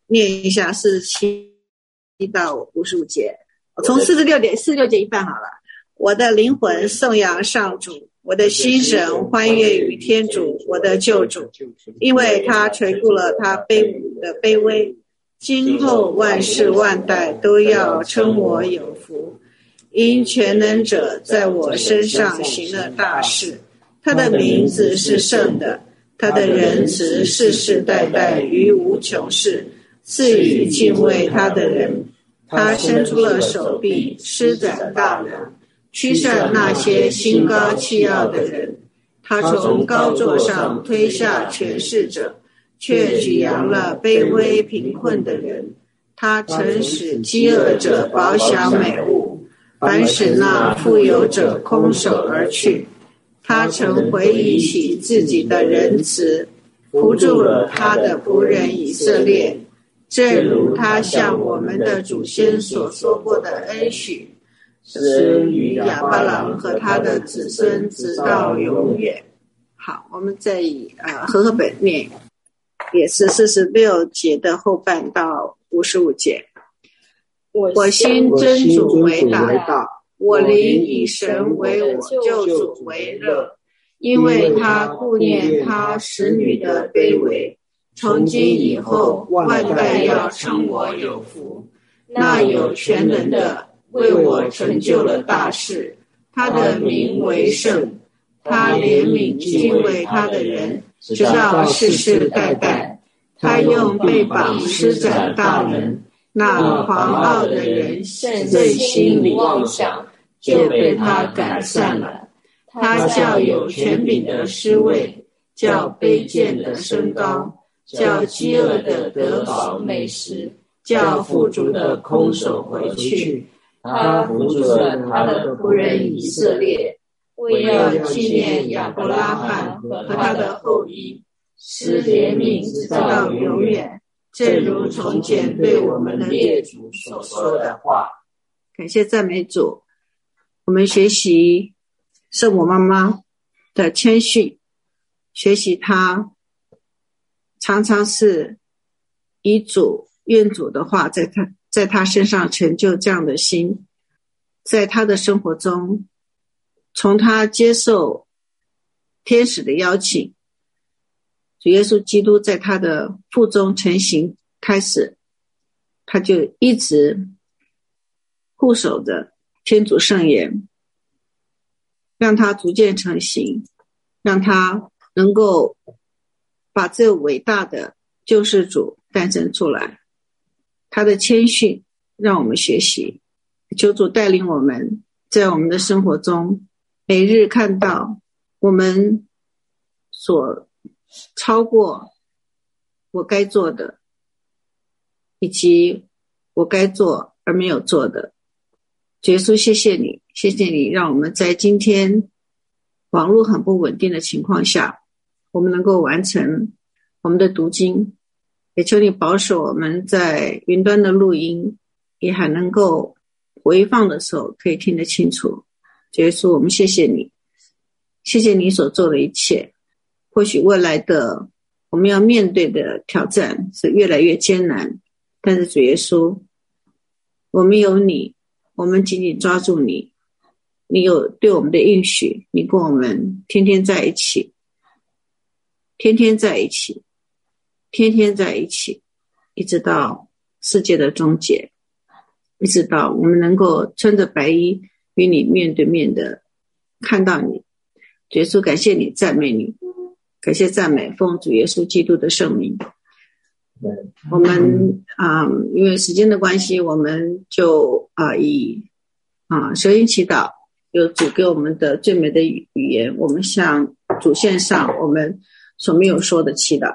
念一下四十七到五十五节，从四十六点四十六节一半好了。我的灵魂颂扬上主，我的心神欢悦于天主，我的救主，因为他垂顾了他卑微的卑微。今后万世万代都要称我有福，因全能者在我身上行了大事。他的名字是圣的，他的仁慈世世代代于无穷世，赐予敬畏他的人。他伸出了手臂，施展大能，驱散那些心高气傲的人。他从高座上推下权势者，却举扬了卑微贫困的人。他曾使饥饿者饱享美物，反使那富有者空手而去。他曾回忆起自己的仁慈，扶助了他的仆人以色列，正如他向我们的祖先所说过的恩许，施于亚巴郎和他的子孙直到永远。好，我们再以呃和合本念，也是四十六节的后半到五十五节。我心真主为大，我灵以神为我救主为乐，因为他顾念他使女的卑微。从今以后，万代要称我有福。那有全能的为我成就了大事，他的名为圣。他怜悯敬畏他的人，直到世世代代。他用臂膀施展大能，那狂傲的人正心里妄想，就被他赶散了。他叫有权柄的失位，叫卑贱的升高，叫饥饿的得饱美食，叫富足的空手回去。他扶助了他的仆人以色列，为要纪念亚伯拉罕和他的后裔，施怜悯直到永远，正如从前对我们的列祖所说的话。感谢赞美主。我们学习圣母妈妈的谦逊，学习她常常是以主愿主的话在她在她身上成就这样的心。在她的生活中，从她接受天使的邀请，主耶稣基督在她的腹中成形开始，她就一直护守着天主圣言，让她逐渐成型，让她能够把这伟大的救世主诞生出来。她的谦逊让我们学习，求主带领我们在我们的生活中每日看到我们所超过我该做的，以及我该做而没有做的。主耶稣，谢谢你，谢谢你让我们在今天网络很不稳定的情况下，我们能够完成我们的读经，也求你保守我们在云端的录音也还能够回放的时候可以听得清楚。主耶稣，我们谢谢你，谢谢你所做的一切。或许未来的我们要面对的挑战是越来越艰难，但是主耶稣，我们有你，我们紧紧抓住你，你有对我们的应许，你跟我们天天在一起，天天在一起，天天在一起，一直到世界的终结，一直到我们能够穿着白衣与你面对面的看到你。主耶稣，感谢你，赞美你，感谢赞美，奉主耶稣基督的圣名。我们啊、呃，因为时间的关系，我们就啊、呃、以啊舌音祈祷，有主给我们的最美的语言，我们向主献上我们所没有说的祈祷。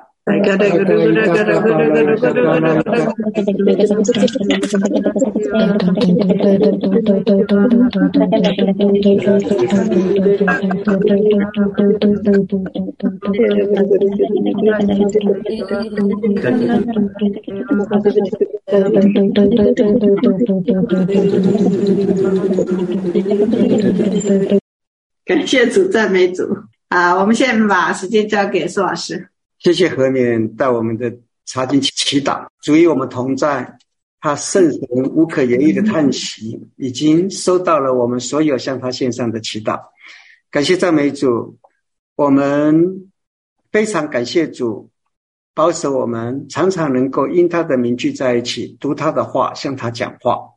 感谢主，赞美主啊！我们现在把时间交给苏老师。 谢谢和勉带我们的查经祈祷。主与我们同在，他圣神无可言喻的叹息已经收到了我们所有向他献上的祈祷。感谢赞美主，我们非常感谢主保守我们常常能够因他的名聚在一起，读他的话，向他讲话。